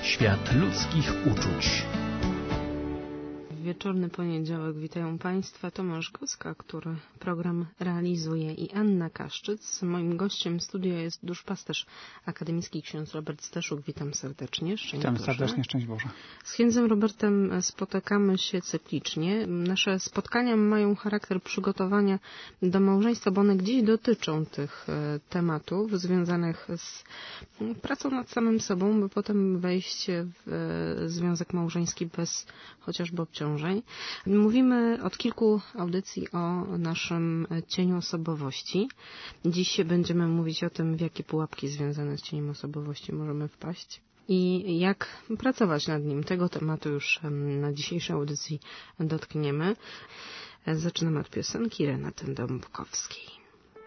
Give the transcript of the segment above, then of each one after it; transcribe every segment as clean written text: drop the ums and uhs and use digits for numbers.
Świat ludzkich uczuć. Wieczorny poniedziałek. Witają Państwa Tomasz Goska, który program realizuje, i Anna Kaszczyc. Moim gościem studia jest duszpasterz akademicki ksiądz Robert Steszuk. Witam serdecznie. Szczęść Witam Boże. serdecznie, szczęść Boże. Z księdzem Robertem spotykamy się cyklicznie. Nasze spotkania mają charakter przygotowania do małżeństwa, bo one gdzieś dotyczą tych tematów związanych z pracą nad samym sobą, by potem wejść w związek małżeński bez chociażby obciążeń. Mówimy od kilku audycji o naszym cieniu osobowości. Dziś będziemy mówić o tym, w jakie pułapki związane z cieniem osobowości możemy wpaść i jak pracować nad nim. Tego tematu już na dzisiejszej audycji dotkniemy. Zaczynamy od piosenki Renaty Dąbrowskiej.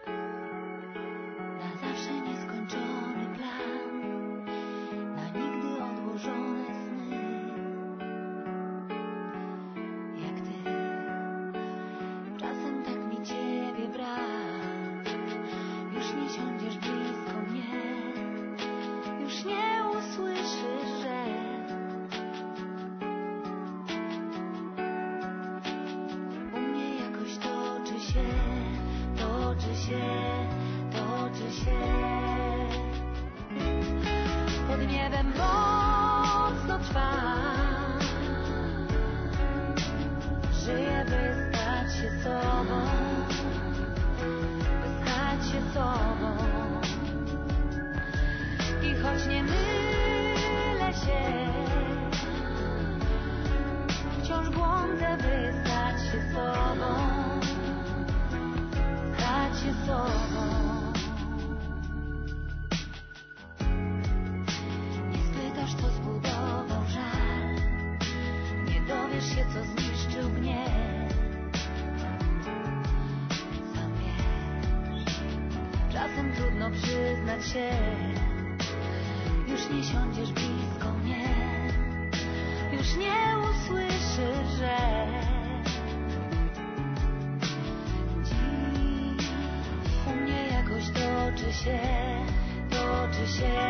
Pod niebem mocno trwa. Żyję, by stać się sobą, by stać się sobą. I choć nie mylę się, wciąż błądzę, by stać się sobą, stać się sobą. Co zbudował żal, nie dowiesz się, co zniszczył gniew. Sam wiesz, czasem trudno przyznać się, już nie siądziesz blisko mnie, już nie usłyszysz, że dziś u mnie jakoś toczy się, toczy się.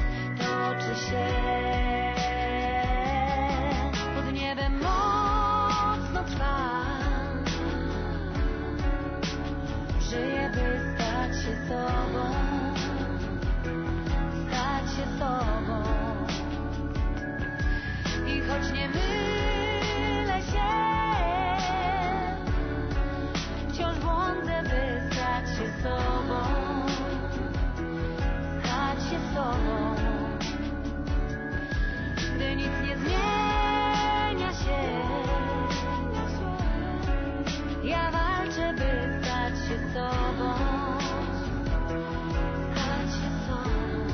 Pod niebem mocno trwa. Żyję, by stać się sobą, stać się sobą. I choć nie mylę się, wciąż błądzę, by stać się sobą, stać się sobą. Gdy nic nie zmienia się, ja walczę, by stać się sobą, stać się sobą.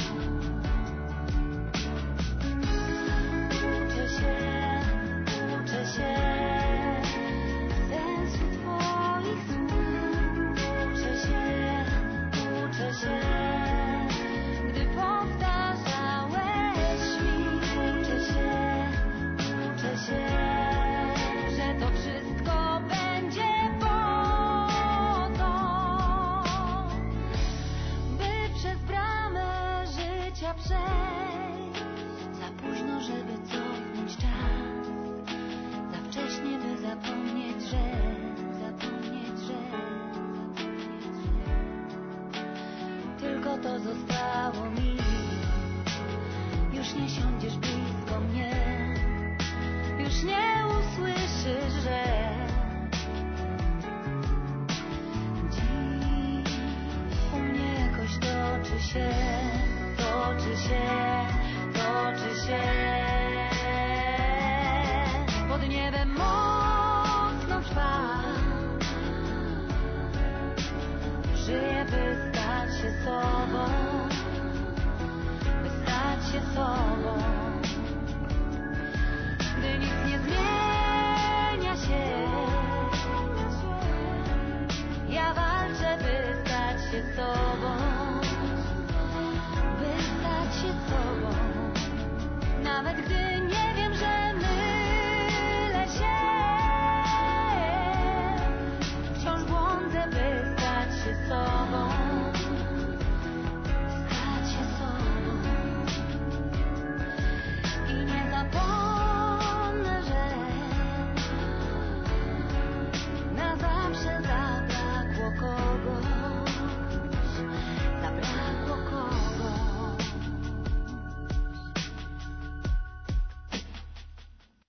Uczę się sensu Twoich słów. Uczę się, gdy powtarzałeś mi. Uczę się, że to wszystko będzie po to, by przez bramę życia przejść. Za późno, żeby cofnąć czas, za wcześnie, by zapomnieć, że tylko to zostało mi. Już nie siądziesz blisko mnie, już nie usłyszysz, że dziś u mnie jakoś toczy się. Pod niebem mocno trwa. Żyję, by stać się sobą, by stać się sobą. Gdy nic nie zmienia się, ja walczę, by stać się sobą, by stać się sobą. Nawet gdy nie wiem, że mylę się, wciąż błądzę, by stać się sobą, stać się sobą.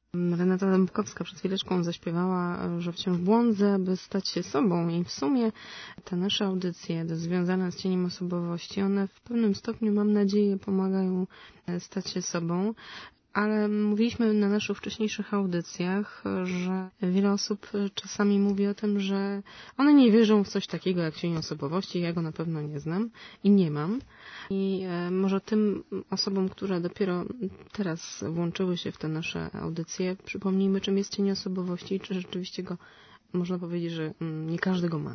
Renata Dębkowska przed chwileczką zaśpiewała, że wciąż błądzę, by stać się sobą. I w sumie te nasze audycje związane z cieniem osobowości, one w pewnym stopniu, mam nadzieję, pomagają stać się sobą. Ale mówiliśmy na naszych wcześniejszych audycjach, że wiele osób czasami mówi o tym, że one nie wierzą w coś takiego jak cień osobowości. Ja go na pewno nie znam i nie mam. I może tym osobom, które dopiero teraz włączyły się w te nasze audycje, przypomnijmy, czym jest cień osobowości i czy rzeczywiście go, można powiedzieć, że nie każdy go ma.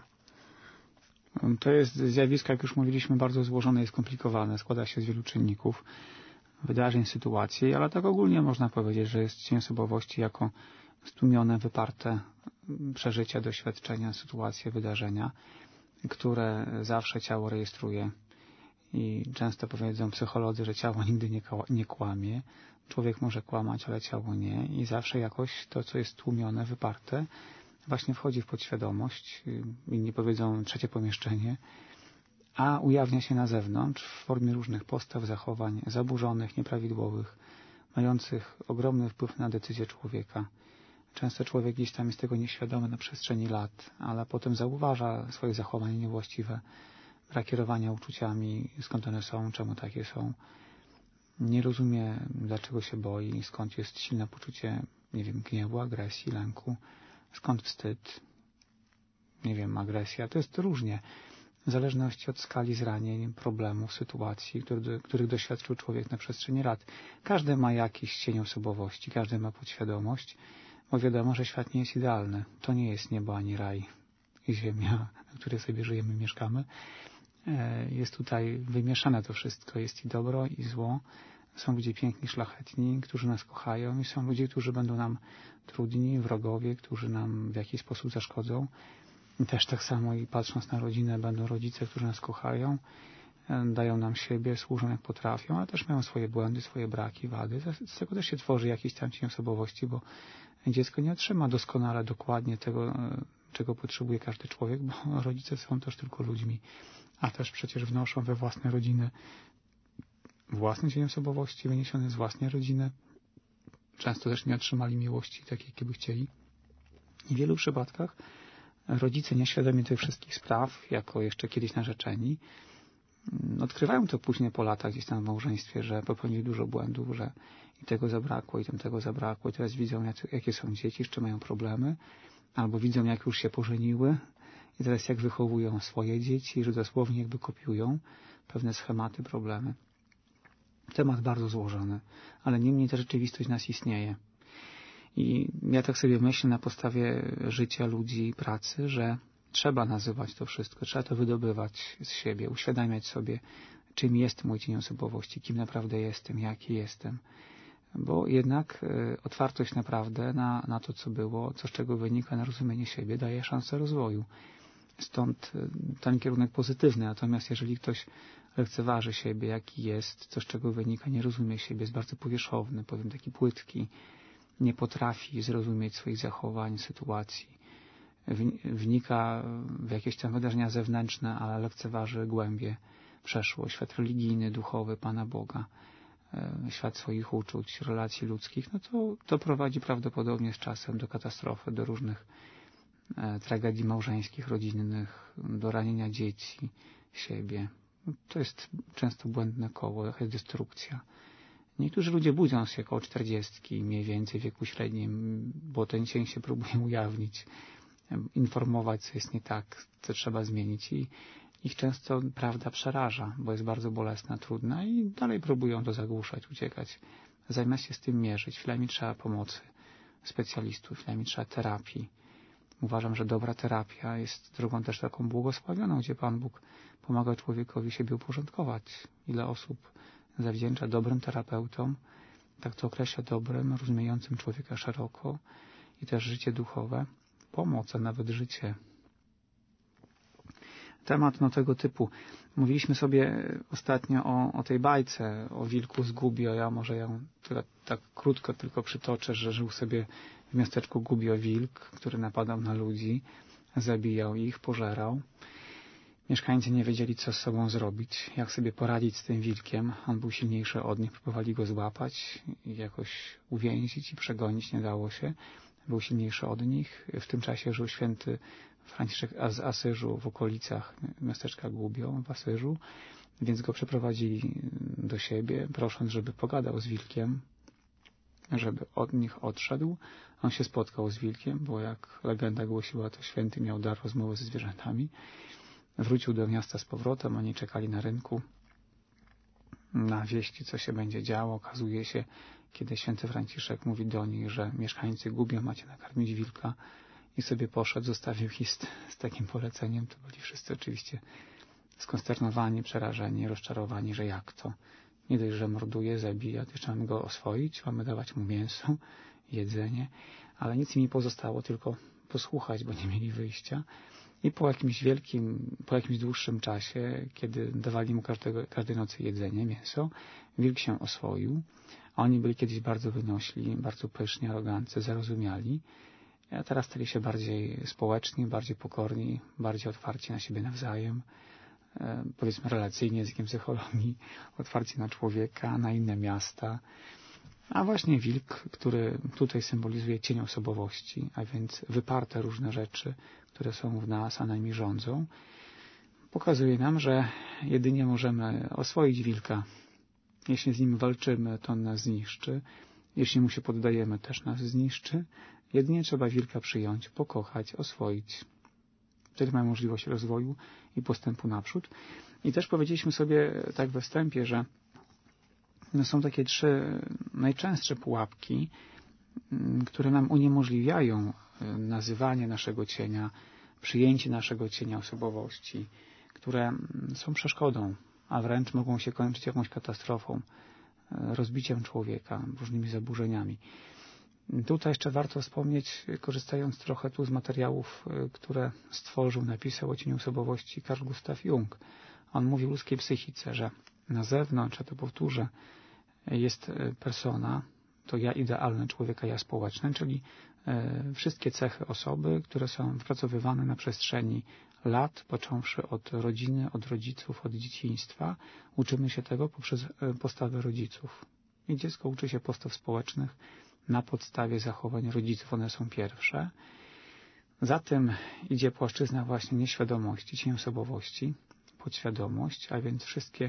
To jest zjawisko, jak już mówiliśmy, bardzo złożone i skomplikowane. Składa się z wielu czynników, wydarzeń, sytuacji, ale tak ogólnie można powiedzieć, że jest cień osobowości jako stłumione, wyparte przeżycia, doświadczenia, sytuacje, wydarzenia, które zawsze ciało rejestruje. I często powiedzą psycholodzy, że ciało nigdy nie kłamie. Człowiek może kłamać, ale ciało nie. I zawsze jakoś to, co jest tłumione, wyparte, właśnie wchodzi w podświadomość. Inni powiedzą trzecie pomieszczenie, a ujawnia się na zewnątrz w formie różnych postaw, zachowań zaburzonych, nieprawidłowych, mających ogromny wpływ na decyzję człowieka. Często człowiek gdzieś tam jest tego nieświadomy na przestrzeni lat, ale potem zauważa swoje zachowania niewłaściwe, brak kierowania uczuciami, skąd one są, czemu takie są. Nie rozumie, dlaczego się boi, skąd jest silne poczucie, nie wiem, gniewu, agresji, lęku, skąd wstyd, nie wiem, agresja. To jest różnie. W zależności od skali zranień, problemów, sytuacji, których doświadczył człowiek na przestrzeni lat. Każdy ma jakiś cień osobowości, każdy ma podświadomość, bo wiadomo, że świat nie jest idealny. To nie jest niebo ani raj i ziemia, na której sobie żyjemy, mieszkamy. Jest tutaj wymieszane to wszystko. Jest i dobro, i zło. Są ludzie piękni, szlachetni, którzy nas kochają i są ludzie, którzy będą nam trudni, wrogowie, którzy nam w jakiś sposób zaszkodzą. I też tak samo i patrząc na rodzinę, będą rodzice, którzy nas kochają, dają nam siebie, służą jak potrafią, ale też mają swoje błędy, swoje braki, wady. Z tego też się tworzy jakiś tam cień osobowości, bo dziecko nie otrzyma doskonale, dokładnie tego, czego potrzebuje każdy człowiek, bo rodzice są też tylko ludźmi, a też przecież wnoszą we własne rodziny własny cień osobowości wyniesiony z własnej rodziny. Często też nie otrzymali miłości takiej, jakiej by chcieli. I w wielu przypadkach rodzice nieświadomi tych wszystkich spraw, jako jeszcze kiedyś narzeczeni, odkrywają to później po latach gdzieś tam w małżeństwie, że popełnili dużo błędów, że i tego zabrakło, i tamtego zabrakło. I teraz widzą, jakie są dzieci, z czym mają problemy, albo widzą, jak już się pożeniły i teraz jak wychowują swoje dzieci, że dosłownie jakby kopiują pewne schematy, problemy. Temat bardzo złożony, ale niemniej ta rzeczywistość nas istnieje. I ja tak sobie myślę na podstawie życia ludzi, pracy, że trzeba nazywać to wszystko, trzeba to wydobywać z siebie, uświadamiać sobie, czym jest mój cień osobowości, kim naprawdę jestem, jaki jestem. Bo jednak otwartość naprawdę na to, co było, co z czego wynika, na rozumienie siebie, daje szansę rozwoju. Stąd ten kierunek pozytywny. Natomiast jeżeli ktoś lekceważy siebie, jaki jest, co z czego wynika, nie rozumie siebie, jest bardzo powierzchowny, powiem taki płytki, nie potrafi zrozumieć swoich zachowań, sytuacji, wnika w jakieś tam wydarzenia zewnętrzne, ale lekceważy głębie, przeszłość, świat religijny, duchowy, Pana Boga, świat swoich uczuć, relacji ludzkich, no to prowadzi prawdopodobnie z czasem do katastrofy, do różnych tragedii małżeńskich, rodzinnych, do ranienia dzieci, siebie. To jest często błędne koło, jakaś destrukcja. Niektórzy ludzie budzą się około 40, mniej więcej w wieku średnim, bo ten cień się próbuje ujawnić, informować, co jest nie tak, co trzeba zmienić i ich często prawda przeraża, bo jest bardzo bolesna, trudna i dalej próbują to zagłuszać, uciekać. Zamiast się z tym mierzyć, chwilami trzeba pomocy specjalistów, chwilami trzeba terapii. Uważam, że dobra terapia jest drogą też taką błogosławioną, gdzie Pan Bóg pomaga człowiekowi siebie uporządkować. Ile osób zawdzięcza dobrym terapeutom, tak to określa dobrym, rozumiejącym człowieka szeroko i też życie duchowe, pomoc, a nawet życie. Temat tego typu. Mówiliśmy sobie ostatnio o tej bajce, o wilku z Gubbio. Ja może ją tak krótko tylko przytoczę, że żył sobie w miasteczku Gubbio wilk, który napadał na ludzi, zabijał ich, pożerał. Mieszkańcy nie wiedzieli, co z sobą zrobić, jak sobie poradzić z tym wilkiem. On był silniejszy od nich, próbowali go złapać i jakoś uwięzić i przegonić, nie dało się. Był silniejszy od nich. W tym czasie żył święty Franciszek z Asyżu w okolicach miasteczka Gubbio w Asyżu, więc go przeprowadzili do siebie, prosząc, żeby pogadał z wilkiem, żeby od nich odszedł. On się spotkał z wilkiem, bo jak legenda głosiła, to święty miał dar rozmowy ze zwierzętami. Wrócił do miasta z powrotem, oni czekali na rynku na wieści, co się będzie działo. Okazuje się, kiedy święty Franciszek mówi do nich, że mieszkańcy Gubbio macie nakarmić wilka, i sobie poszedł, zostawił ich z takim poleceniem. To byli wszyscy oczywiście skonsternowani, przerażeni, rozczarowani, że jak to? Nie dość, że morduje, zabija, to jeszcze mamy go oswoić, mamy dawać mu mięso, jedzenie, ale nic im nie pozostało, tylko posłuchać, bo nie mieli wyjścia. I po jakimś dłuższym czasie, kiedy dawali mu każdej nocy jedzenie, mięso, wilk się oswoił. A oni byli kiedyś bardzo wynośli, bardzo pyszni, aroganccy, zarozumiali. A teraz stali się bardziej społeczni, bardziej pokorni, bardziej otwarci na siebie nawzajem, powiedzmy relacyjnie, językiem psychologii, otwarci na człowieka, na inne miasta. A właśnie wilk, który tutaj symbolizuje cień osobowości, a więc wyparte różne rzeczy, które są w nas, a nami rządzą, pokazuje nam, że jedynie możemy oswoić wilka. Jeśli z nim walczymy, to on nas zniszczy. Jeśli mu się poddajemy, też nas zniszczy. Jedynie trzeba wilka przyjąć, pokochać, oswoić. Wtedy mamy możliwość rozwoju i postępu naprzód. I też powiedzieliśmy sobie tak we wstępie, że są takie 3 najczęstsze pułapki, które nam uniemożliwiają nazywanie naszego cienia, przyjęcie naszego cienia osobowości, które są przeszkodą, a wręcz mogą się kończyć jakąś katastrofą, rozbiciem człowieka, różnymi zaburzeniami. Tutaj jeszcze warto wspomnieć, korzystając trochę tu z materiałów, które stworzył, napisał o cieniu osobowości Carl Gustav Jung. On mówi o ludzkiej psychice, że na zewnątrz, ja to powtórzę, jest persona, to ja idealny człowieka, ja społeczny, czyli wszystkie cechy osoby, które są wypracowywane na przestrzeni lat, począwszy od rodziny, od rodziców, od dzieciństwa. Uczymy się tego poprzez postawy rodziców. I dziecko uczy się postaw społecznych na podstawie zachowań rodziców. One są pierwsze. Za tym idzie płaszczyzna właśnie nieświadomości, cień osobowości, podświadomość, a więc wszystkie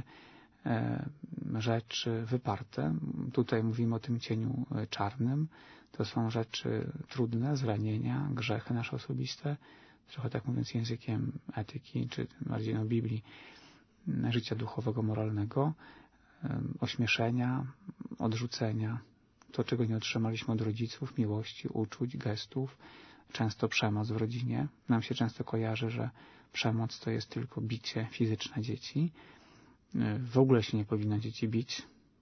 rzeczy wyparte. Tutaj mówimy o tym cieniu czarnym. To są rzeczy trudne, zranienia, grzechy nasze osobiste, trochę tak mówiąc językiem etyki, czy bardziej Biblii, życia duchowego, moralnego, ośmieszenia, odrzucenia, to czego nie otrzymaliśmy od rodziców, miłości, uczuć, gestów, często przemoc w rodzinie. Nam się często kojarzy, że przemoc to jest tylko bicie fizyczne dzieci. W ogóle się nie powinno dzieci bić,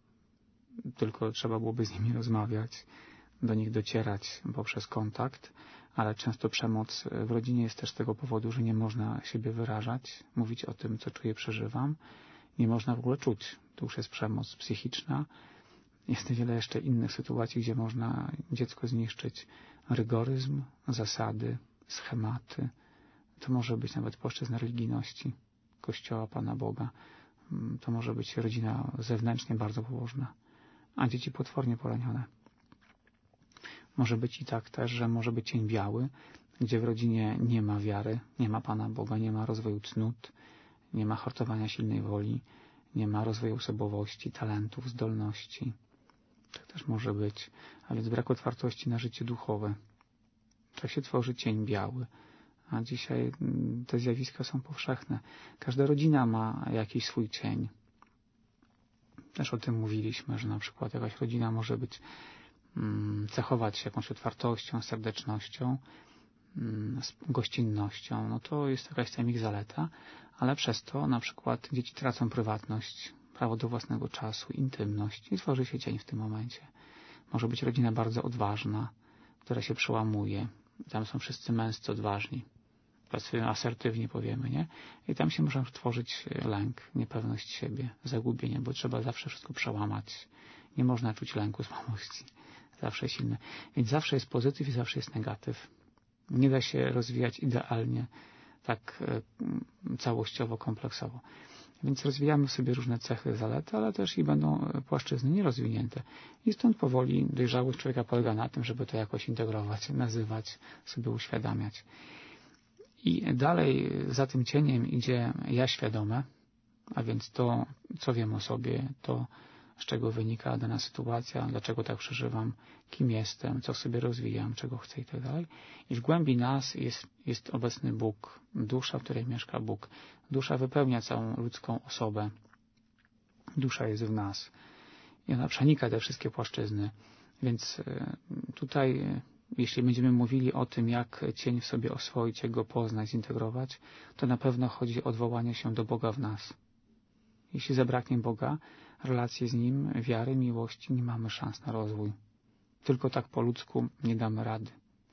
tylko trzeba byłoby z nimi rozmawiać, do nich docierać poprzez kontakt, ale często przemoc w rodzinie jest też z tego powodu, że nie można siebie wyrażać, mówić o tym, co czuję, przeżywam. Nie można w ogóle czuć. To już jest przemoc psychiczna. Jest wiele jeszcze innych sytuacji, gdzie można dziecko zniszczyć. Rygoryzm, zasady, schematy. To może być nawet płaszczyzna religijności, Kościoła, Pana Boga. To może być rodzina zewnętrznie bardzo pobożna, a dzieci potwornie poranione. Może być i tak też, że może być cień biały, gdzie w rodzinie nie ma wiary, nie ma Pana Boga, nie ma rozwoju cnót, nie ma hartowania silnej woli, nie ma rozwoju osobowości, talentów, zdolności. Tak też może być, a więc brak otwartości na życie duchowe. Tak się tworzy cień biały. A dzisiaj te zjawiska są powszechne. Każda rodzina ma jakiś swój cień. Też o tym mówiliśmy, że na przykład jakaś rodzina może być cechować się jakąś otwartością, serdecznością, gościnnością. No to jest jakaś tam ich zaleta, ale przez to na przykład dzieci tracą prywatność, prawo do własnego czasu, intymność i tworzy się cień w tym momencie. Może być rodzina bardzo odważna, która się przełamuje. Tam są wszyscy męscy odważni, asertywni powiemy, nie? I tam się może tworzyć lęk, niepewność siebie, zagubienie, bo trzeba zawsze wszystko przełamać. Nie można czuć lęku, słabości. Zawsze silne. Więc zawsze jest pozytyw i zawsze jest negatyw. Nie da się rozwijać idealnie tak całościowo, kompleksowo. Więc rozwijamy sobie różne cechy, zalety, ale też i będą płaszczyzny nierozwinięte. I stąd powoli dojrzałość człowieka polega na tym, żeby to jakoś integrować, nazywać, sobie uświadamiać. I dalej za tym cieniem idzie ja świadome, a więc to, co wiem o sobie, to, z czego wynika dana sytuacja, dlaczego tak przeżywam, kim jestem, co sobie rozwijam, czego chcę i tak dalej. I w głębi nas jest obecny Bóg, dusza, w której mieszka Bóg. Dusza wypełnia całą ludzką osobę. Dusza jest w nas. I ona przenika te wszystkie płaszczyzny. Więc tutaj, jeśli będziemy mówili o tym, jak cień w sobie oswoić, jak go poznać, zintegrować, to na pewno chodzi o odwołanie się do Boga w nas. Jeśli zabraknie Boga, relacji z Nim, wiary, miłości, nie mamy szans na rozwój. Tylko tak po ludzku nie damy rady.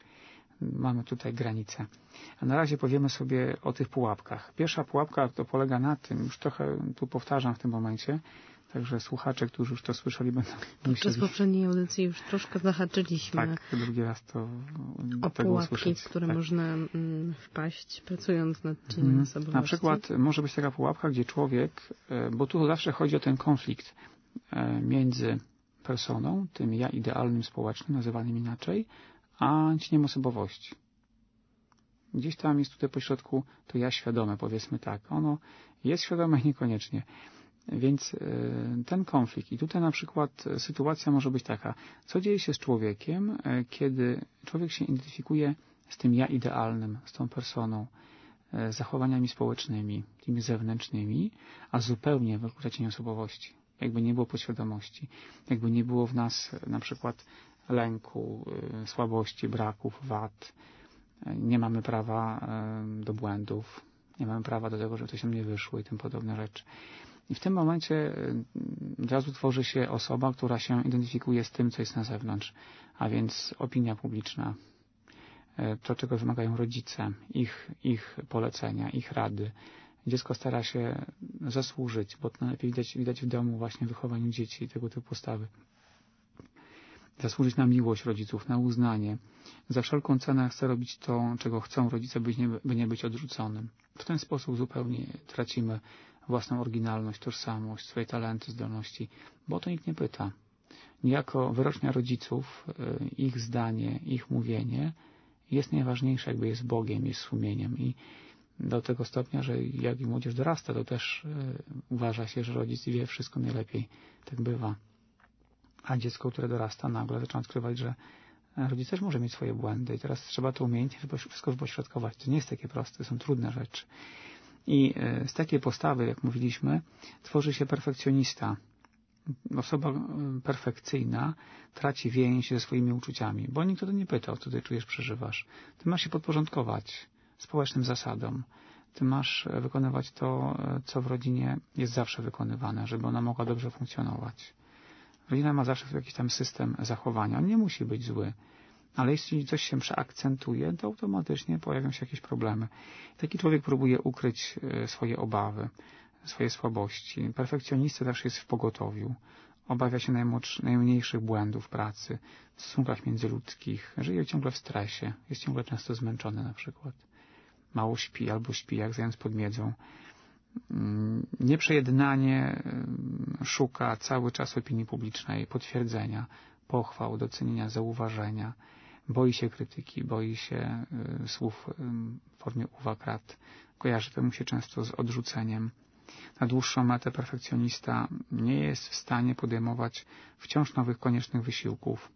Mamy tutaj granice. A na razie powiemy sobie o tych pułapkach. Pierwsza pułapka to polega na tym, już trochę tu powtarzam w tym momencie, także słuchacze, którzy już to słyszeli, będą Podczas poprzedniej audycji już troszkę zahaczyliśmy tak, drugi raz to o tego pułapki, usłyszeć. w które tak. można wpaść, pracując nad cieniem osobowości. Na przykład może być taka pułapka, gdzie człowiek, bo tu zawsze chodzi o ten konflikt między personą, tym ja idealnym społecznym, nazywanym inaczej, a cieniem osobowości. Gdzieś tam jest tutaj pośrodku to ja świadome, powiedzmy tak. Ono jest świadome niekoniecznie. Więc ten konflikt. I tutaj na przykład sytuacja może być taka. Co dzieje się z człowiekiem, kiedy człowiek się identyfikuje z tym ja idealnym, z tą personą, zachowaniami społecznymi, tymi zewnętrznymi, a zupełnie wyklucza cień osobowości. Jakby nie było podświadomości. Jakby nie było w nas na przykład lęku, słabości, braków, wad. Nie mamy prawa do błędów. Nie mamy prawa do tego, żeby coś nam nie wyszło i tym podobne rzeczy. I w tym momencie od razu tworzy się osoba, która się identyfikuje z tym, co jest na zewnątrz, a więc opinia publiczna, to, czego wymagają rodzice, ich polecenia, ich rady. Dziecko stara się zasłużyć, bo to najlepiej widać w domu właśnie w wychowaniu dzieci tego typu postawy. Zasłużyć na miłość rodziców, na uznanie. Za wszelką cenę chce robić to, czego chcą rodzice, by nie być odrzuconym. W ten sposób zupełnie tracimy własną oryginalność, tożsamość, swoje talenty, zdolności, bo o to nikt nie pyta. Niejako wyrocznia rodziców, ich zdanie, ich mówienie jest najważniejsze, jakby jest Bogiem, jest sumieniem i do tego stopnia, że jak i młodzież dorasta, to też uważa się, że rodzic wie wszystko najlepiej. Tak bywa. A dziecko, które dorasta, nagle zaczyna odkrywać, że rodzic też może mieć swoje błędy i teraz trzeba to umiejętnie wszystko wypośrodkować. To nie jest takie proste, to są trudne rzeczy. I z takiej postawy, jak mówiliśmy, tworzy się perfekcjonista. Osoba perfekcyjna traci więź ze swoimi uczuciami, bo nikt o to nie pyta, co ty czujesz, przeżywasz. Ty masz się podporządkować społecznym zasadom. Ty masz wykonywać to, co w rodzinie jest zawsze wykonywane, żeby ona mogła dobrze funkcjonować. Rodzina ma zawsze jakiś tam system zachowania. On nie musi być zły. Ale jeśli coś się przeakcentuje, to automatycznie pojawią się jakieś problemy. Taki człowiek próbuje ukryć swoje obawy, swoje słabości. Perfekcjonista zawsze jest w pogotowiu. Obawia się najmniejszych błędów pracy, w stosunkach międzyludzkich. Żyje ciągle w stresie. Jest ciągle często zmęczony na przykład. Mało śpi albo śpi jak zając pod miedzą. Nieprzejednanie szuka cały czas opinii publicznej, potwierdzenia, pochwał, docenienia, zauważenia. Boi się krytyki, boi się słów w formie uwag, rad. Kojarzy to mu się często z odrzuceniem. Na dłuższą metę perfekcjonista nie jest w stanie podejmować wciąż nowych koniecznych wysiłków,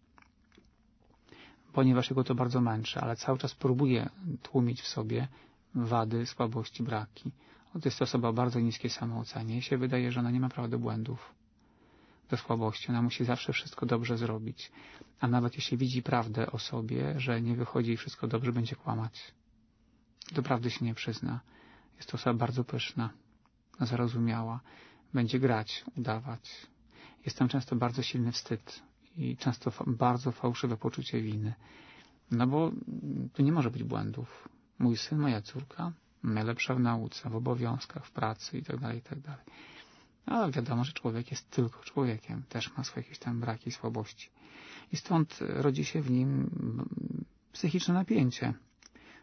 ponieważ jego to bardzo męczy, ale cały czas próbuje tłumić w sobie wady, słabości, braki. To jest osoba o bardzo niskiej samoocenie. Się wydaje, że ona nie ma prawa do błędów, do słabości. Ona musi zawsze wszystko dobrze zrobić. A nawet jeśli widzi prawdę o sobie, że nie wychodzi i wszystko dobrze, będzie kłamać. Do prawdy się nie przyzna. Jest to osoba bardzo pyszna, zarozumiała. Będzie grać, udawać. Jest tam często bardzo silny wstyd i często bardzo fałszywe poczucie winy. No bo tu nie może być błędów. Mój syn, moja córka, najlepsza w nauce, w obowiązkach, w pracy itd., itd. Ale wiadomo, że człowiek jest tylko człowiekiem. Też ma swoje jakieś tam braki, słabości. I stąd rodzi się w nim psychiczne napięcie.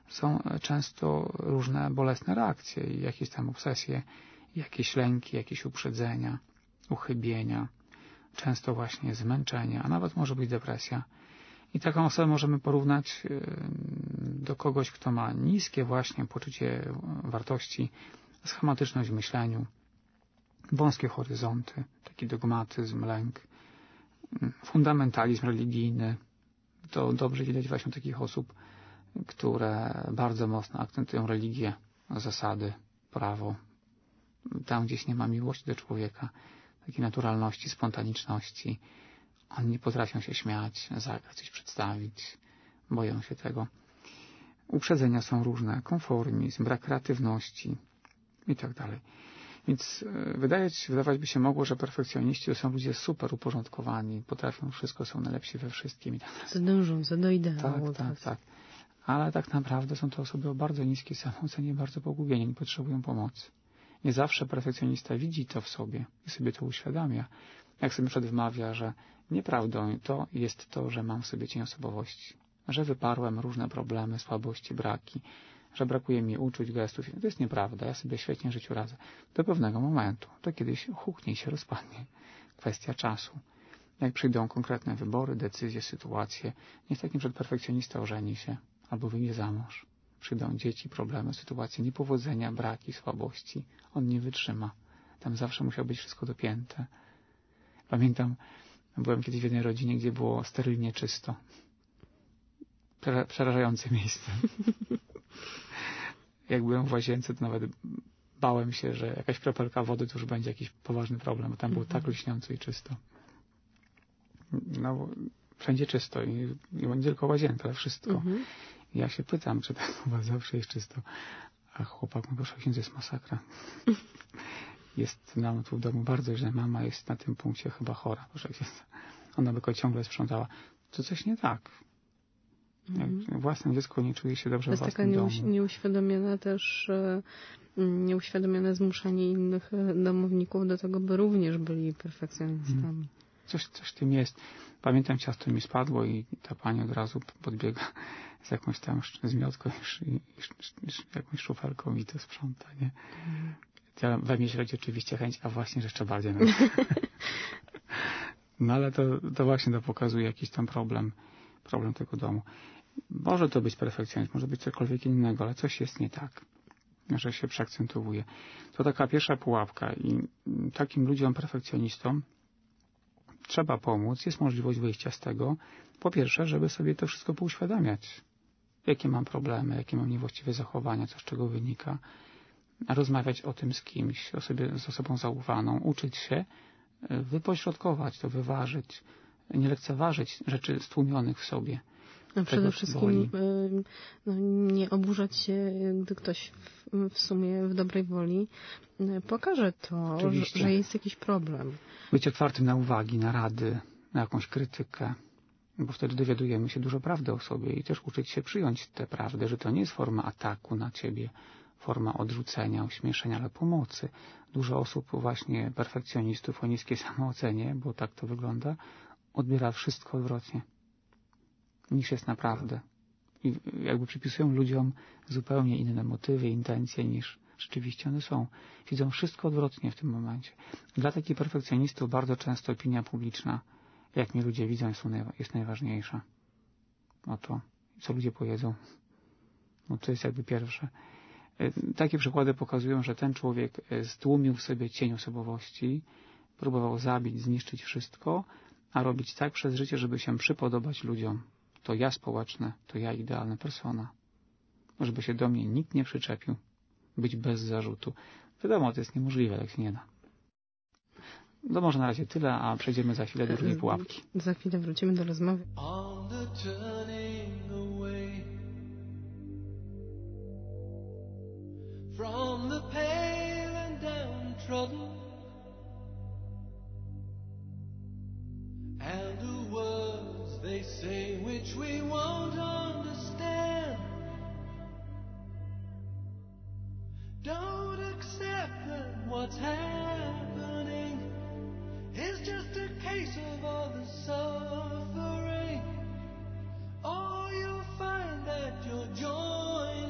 są często różne bolesne reakcje i jakieś tam obsesje, jakieś lęki, jakieś uprzedzenia, uchybienia, często właśnie zmęczenie, a nawet może być depresja. I taką osobę możemy porównać do kogoś, kto ma niskie właśnie poczucie wartości, schematyczność w myśleniu, wąskie horyzonty, taki dogmatyzm, lęk, fundamentalizm religijny. To dobrze widać właśnie takich osób, które bardzo mocno akcentują religię, zasady, prawo. Tam gdzieś nie ma miłości do człowieka, takiej naturalności, spontaniczności. Oni nie potrafią się śmiać, zagrać, coś przedstawić. Boją się tego. Uprzedzenia są różne, konformizm, brak kreatywności i tak dalej. Więc wydawać by się mogło, że perfekcjoniści to są ludzie super uporządkowani, potrafią wszystko, są najlepsi we wszystkim. Dążące do ideału. Tak. Ale tak naprawdę są to osoby o bardzo niskiej samoocenie, bardzo pogubieni, nie potrzebują pomocy. Nie zawsze perfekcjonista widzi to w sobie i sobie to uświadamia. Jak sobie przedwmawia, że nieprawdą to jest to, że mam w sobie cień osobowości, że wyparłem różne problemy, słabości, braki, że brakuje mi uczuć, gestów. To jest nieprawda. Ja sobie świetnie w życiu radzę. Do pewnego momentu. To kiedyś huknie i się rozpadnie. Kwestia czasu. Jak przyjdą konkretne wybory, decyzje, sytuacje. Niech takim przed perfekcjonista ożeni się albo wyjdzie za mąż. Przyjdą dzieci, problemy, sytuacje, niepowodzenia, braki, słabości. On nie wytrzyma. Tam zawsze musiało być wszystko dopięte. Pamiętam, byłem kiedyś w jednej rodzinie, gdzie było sterylnie czysto. Przerażające miejsce. Jak byłem w łazience, to nawet bałem się, że jakaś kropelka wody to już będzie jakiś poważny problem, bo tam było tak lśniąco i czysto. No, wszędzie czysto i nie tylko łazienka, ale wszystko. Ja się pytam, czy tak u was zawsze jest czysto. A chłopak mówi, proszę księdza, jest masakra. Jest nam tu w domu bardzo źle. Mama jest na tym punkcie chyba chora, proszę księdza. Ona by tylko sprzątała. To coś nie tak. Jak własne dziecko nie czuje się dobrze w własnym domu. To jest taka nieuświadomione zmuszanie innych domowników do tego, by również byli perfekcjonistami. Coś w tym jest. Pamiętam, ciasto mi spadło i ta pani od razu podbiega z jakąś tam zmiotką i jakąś szufelką i to sprząta, nie? Ja we mnie śledzi oczywiście chęć, a właśnie, że jeszcze bardziej. No ale to właśnie to pokazuje jakiś tam problem tego domu. Może to być perfekcjonizm, może być cokolwiek innego, ale coś jest nie tak, że się przeakcentowuje. To taka pierwsza pułapka i takim ludziom, perfekcjonistom trzeba pomóc, jest możliwość wyjścia z tego. Po pierwsze, żeby sobie to wszystko pouświadamiać. Jakie mam problemy, jakie mam niewłaściwe zachowania, co z czego wynika. Rozmawiać o tym z kimś, z osobą zaufaną, uczyć się, wypośrodkować to, wyważyć, nie lekceważyć rzeczy stłumionych w sobie. No przede wszystkim nie oburzać się, gdy ktoś w sumie w dobrej woli pokaże to, że jest jakiś problem. Być otwartym na uwagi, na rady, na jakąś krytykę, bo wtedy dowiadujemy się dużo prawdy o sobie i też uczyć się przyjąć tę prawdę, że to nie jest forma ataku na ciebie, forma odrzucenia, ośmieszenia, ale pomocy. Dużo osób, właśnie perfekcjonistów o niskiej samoocenie, bo tak to wygląda, odbiera wszystko odwrotnie niż jest naprawdę. I jakby przypisują ludziom zupełnie inne motywy, intencje niż rzeczywiście one są. Widzą wszystko odwrotnie w tym momencie. Dla takich perfekcjonistów bardzo często opinia publiczna, jak mnie ludzie widzą, jest najważniejsza. O to, co ludzie powiedzą. No to jest jakby pierwsze. Takie przykłady pokazują, że ten człowiek stłumił w sobie cień osobowości, próbował zabić, zniszczyć wszystko, a robić tak przez życie, żeby się przypodobać ludziom. To ja społeczne, to ja idealna persona. Żeby się do mnie nikt nie przyczepił. Być bez zarzutu. Wiadomo, to jest niemożliwe, tak się nie da. No może na razie tyle, a przejdziemy za chwilę do drugiej pułapki. Za chwilę wrócimy do rozmowy. From the pale and downtrodden, and the words they say which we won't understand. Don't accept that what's happening is just a case of all the suffering, or you'll find that you're joined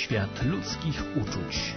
Świat ludzkich uczuć.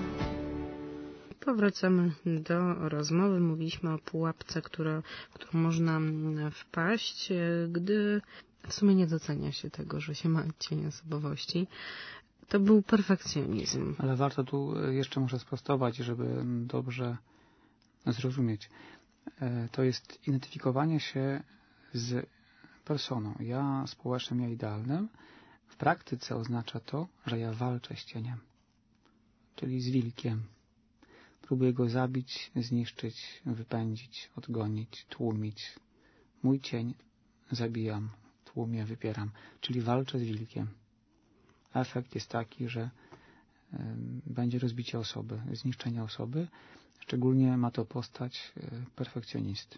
Powracamy do rozmowy. Mówiliśmy o pułapce, w którą można wpaść, gdy w sumie nie docenia się tego, że się ma cień osobowości. To był perfekcjonizm. Ale warto tu jeszcze muszę sprostować, żeby dobrze zrozumieć. To jest identyfikowanie się z personą. Ja społecznym, ja idealnym. W praktyce oznacza to, że ja walczę z cieniem, czyli z wilkiem. Próbuję go zabić, zniszczyć, wypędzić, odgonić, tłumić. Mój cień zabijam, tłumię, wypieram, czyli walczę z wilkiem. Efekt jest taki, że będzie rozbicie osoby, zniszczenie osoby. Szczególnie ma to postać perfekcjonisty.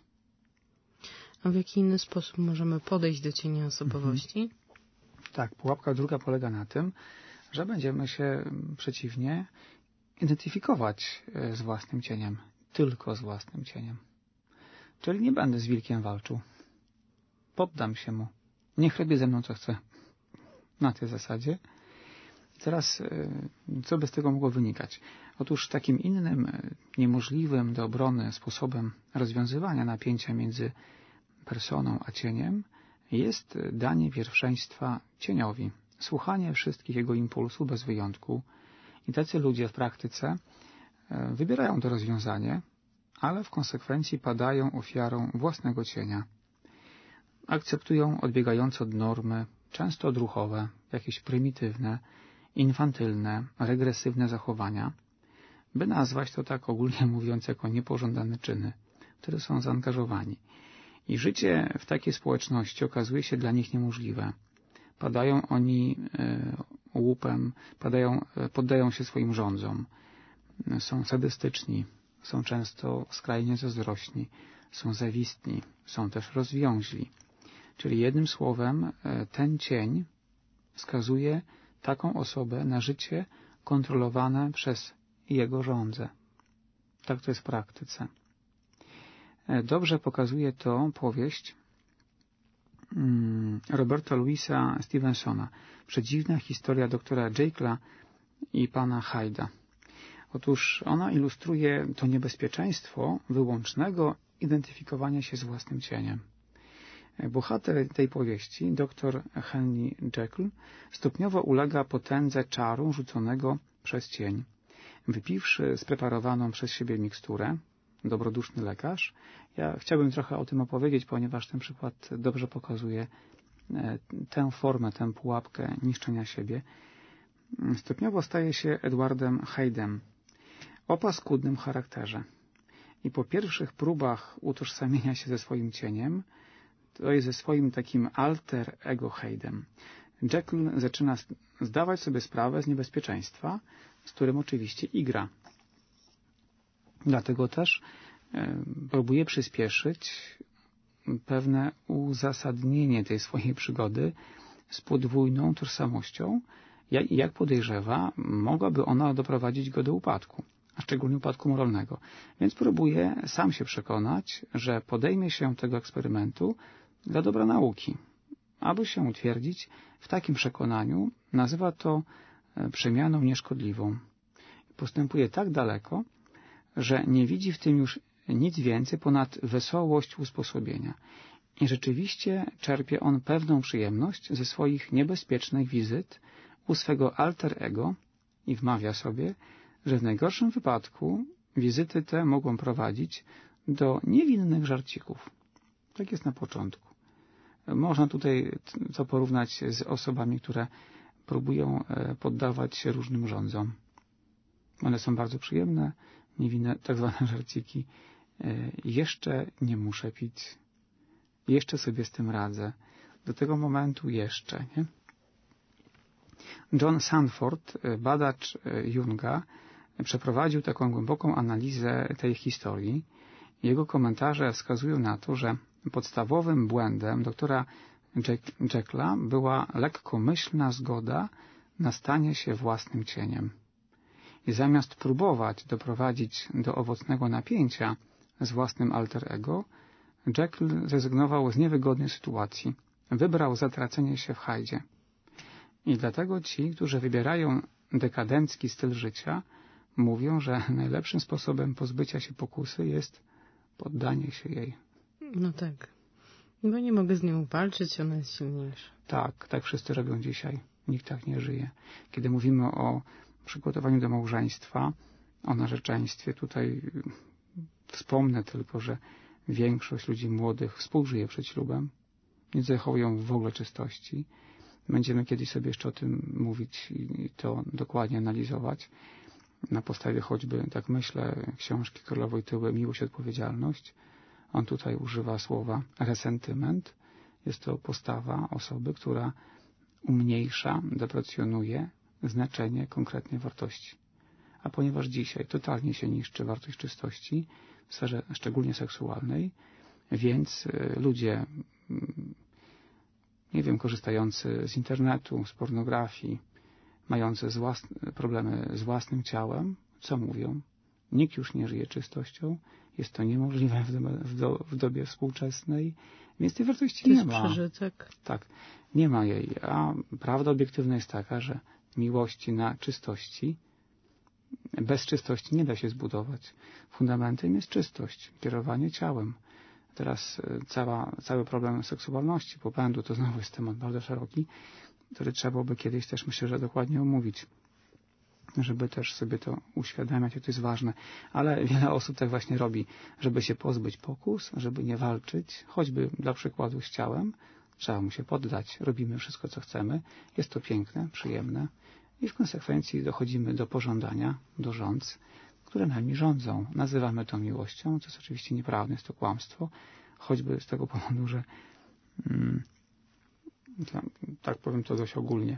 A w jaki inny sposób możemy podejść do cienia osobowości? Tak, pułapka druga polega na tym, że będziemy się przeciwnie identyfikować z własnym cieniem, tylko z własnym cieniem. Czyli nie będę z wilkiem walczył. Poddam się mu. Niech robi ze mną co chce. Na tej zasadzie. Teraz, co by z tego mogło wynikać? Otóż takim innym, niemożliwym do obrony sposobem rozwiązywania napięcia między personą a cieniem jest danie pierwszeństwa cieniowi, słuchanie wszystkich jego impulsów bez wyjątku. I tacy ludzie w praktyce wybierają to rozwiązanie, ale w konsekwencji padają ofiarą własnego cienia. Akceptują odbiegające od normy, często odruchowe, jakieś prymitywne, infantylne, regresywne zachowania, by nazwać to tak ogólnie mówiąc jako niepożądane czyny, w które są zaangażowani. I życie w takiej społeczności okazuje się dla nich niemożliwe. Padają oni łupem, poddają się swoim rządzom. Są sadystyczni, są często skrajnie zazdrośni, są zawistni, są też rozwiąźli. Czyli jednym słowem ten cień skazuje taką osobę na życie kontrolowane przez jego żądzę. Tak to jest w praktyce. Dobrze pokazuje to powieść Roberta Louisa Stevensona. Przedziwna historia doktora Jekylla i pana Hyda. Otóż ona ilustruje to niebezpieczeństwo wyłącznego identyfikowania się z własnym cieniem. Bohater tej powieści, dr Henry Jekyll, stopniowo ulega potędze czaru rzuconego przez cień. Wypiwszy spreparowaną przez siebie miksturę, dobroduszny lekarz, ja chciałbym trochę o tym opowiedzieć, ponieważ ten przykład dobrze pokazuje tę formę, tę pułapkę niszczenia siebie. Stopniowo staje się Edwardem Hydem o paskudnym charakterze. I po pierwszych próbach utożsamienia się ze swoim cieniem, to jest ze swoim takim alter ego Hydem, Jekyll zaczyna zdawać sobie sprawę z niebezpieczeństwa, z którym oczywiście igra. Dlatego też próbuje przyspieszyć pewne uzasadnienie tej swojej przygody z podwójną tożsamością, jak podejrzewa, mogłaby ona doprowadzić go do upadku, a szczególnie upadku moralnego. Więc próbuje sam się przekonać, że podejmie się tego eksperymentu dla dobra nauki. Aby się utwierdzić w takim przekonaniu, nazywa to przemianą nieszkodliwą. Postępuje tak daleko, że nie widzi w tym już nic więcej ponad wesołość usposobienia. I rzeczywiście czerpie on pewną przyjemność ze swoich niebezpiecznych wizyt u swego alter ego i wmawia sobie, że w najgorszym wypadku wizyty te mogą prowadzić do niewinnych żarcików. Tak jest na początku. Można tutaj to porównać z osobami, które próbują poddawać się różnym rządzom. One są bardzo przyjemne, niewinne, tak zwane żarciki. Jeszcze nie muszę pić. Jeszcze sobie z tym radzę. Do tego momentu jeszcze, nie? John Sandford, badacz Junga, przeprowadził taką głęboką analizę tej historii. Jego komentarze wskazują na to, że podstawowym błędem doktora Jekylla była lekkomyślna zgoda na stanie się własnym cieniem. I zamiast próbować doprowadzić do owocnego napięcia z własnym alter ego, Jekyll zrezygnował z niewygodnej sytuacji. Wybrał zatracenie się w Hydzie. I dlatego ci, którzy wybierają dekadencki styl życia mówią, że najlepszym sposobem pozbycia się pokusy jest poddanie się jej. No tak. Bo nie mogę z nią walczyć, ona jest silniejsza. Tak wszyscy robią dzisiaj. Nikt tak nie żyje. Kiedy mówimy o przygotowaniu do małżeństwa, o narzeczeństwie, tutaj wspomnę tylko, że większość ludzi młodych współżyje przed ślubem, nie zachowują w ogóle czystości. Będziemy kiedyś sobie jeszcze o tym mówić i to dokładnie analizować. Na podstawie choćby, tak myślę, książki Karola Wojtyły Miłość i odpowiedzialność. On tutaj używa słowa resentyment. Jest to postawa osoby, która umniejsza, deprecjonuje znaczenie konkretnej wartości. A ponieważ dzisiaj totalnie się niszczy wartość czystości w sferze szczególnie seksualnej, więc ludzie, nie wiem, korzystający z internetu, z pornografii, mający problemy z własnym ciałem, co mówią? Nikt już nie żyje czystością, jest to niemożliwe w dobie współczesnej, więc tej wartości nie ma. Przeżytek. Tak, nie ma jej. A prawda obiektywna jest taka, że miłości na czystości, bez czystości nie da się zbudować. Fundamentem jest czystość, kierowanie ciałem. Teraz cały problem seksualności, popędu, to znowu jest temat bardzo szeroki, który trzeba by kiedyś też, myślę, że dokładnie omówić, żeby też sobie to uświadamiać, jak to jest ważne. Ale wiele osób tak właśnie robi, żeby się pozbyć pokus, żeby nie walczyć, choćby dla przykładu z ciałem, trzeba mu się poddać, robimy wszystko, co chcemy, jest to piękne, przyjemne i w konsekwencji dochodzimy do pożądania, do rządz, które nami rządzą. Nazywamy to miłością, co jest oczywiście nieprawda, jest to kłamstwo, choćby z tego powodu, że tak powiem to dość ogólnie,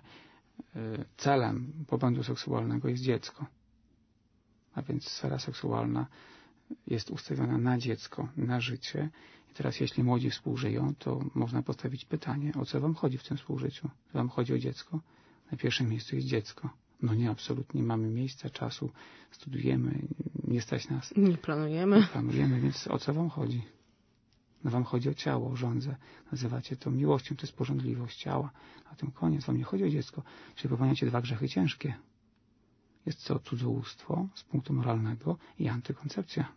celem popędu seksualnego jest dziecko. A więc sfera seksualna jest ustawiona na dziecko, na życie. I teraz jeśli młodzi współżyją, to można postawić pytanie, o co wam chodzi w tym współżyciu? Wam chodzi o dziecko? Na pierwszym miejscu jest dziecko. No nie, absolutnie. Mamy miejsca, czasu, studiujemy, nie stać nas. Nie planujemy, więc o co wam chodzi? No wam chodzi o ciało, o żądzę. Nazywacie to miłością, to jest pożądliwość ciała. A tym koniec. Wam nie chodzi o dziecko. Czyli popełniacie 2 grzechy ciężkie. Jest to cudzołóstwo z punktu moralnego i antykoncepcja.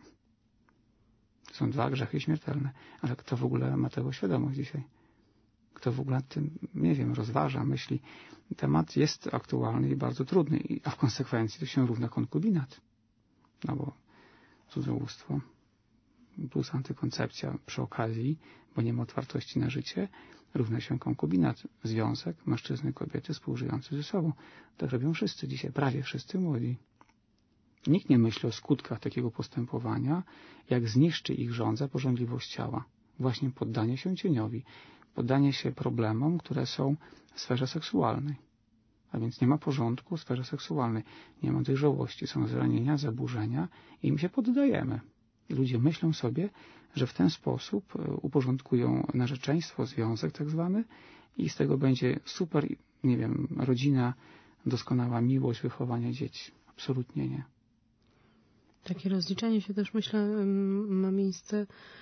To są 2 grzechy śmiertelne. Ale kto w ogóle ma tego świadomość dzisiaj? Kto w ogóle nad tym, nie wiem, rozważa, myśli? Temat jest aktualny i bardzo trudny. A w konsekwencji to się równa konkubinat. No bo cudzołóstwo plus antykoncepcja przy okazji, bo nie ma otwartości na życie, równa się konkubinat. Związek mężczyzny i kobiety współżyjący ze sobą. Tak robią wszyscy dzisiaj, prawie wszyscy młodzi. Nikt nie myśli o skutkach takiego postępowania, jak zniszczy ich żądza pożądliwość ciała. Właśnie poddanie się cieniowi, poddanie się problemom, które są w sferze seksualnej. A więc nie ma porządku w sferze seksualnej, nie ma dojrzałości, są zranienia, zaburzenia i im się poddajemy. I ludzie myślą sobie, że w ten sposób uporządkują narzeczeństwo, związek tak zwany i z tego będzie super, nie wiem, rodzina, doskonała miłość, wychowanie dzieci. Absolutnie nie. Takie rozliczanie się też, myślę, ma miejsce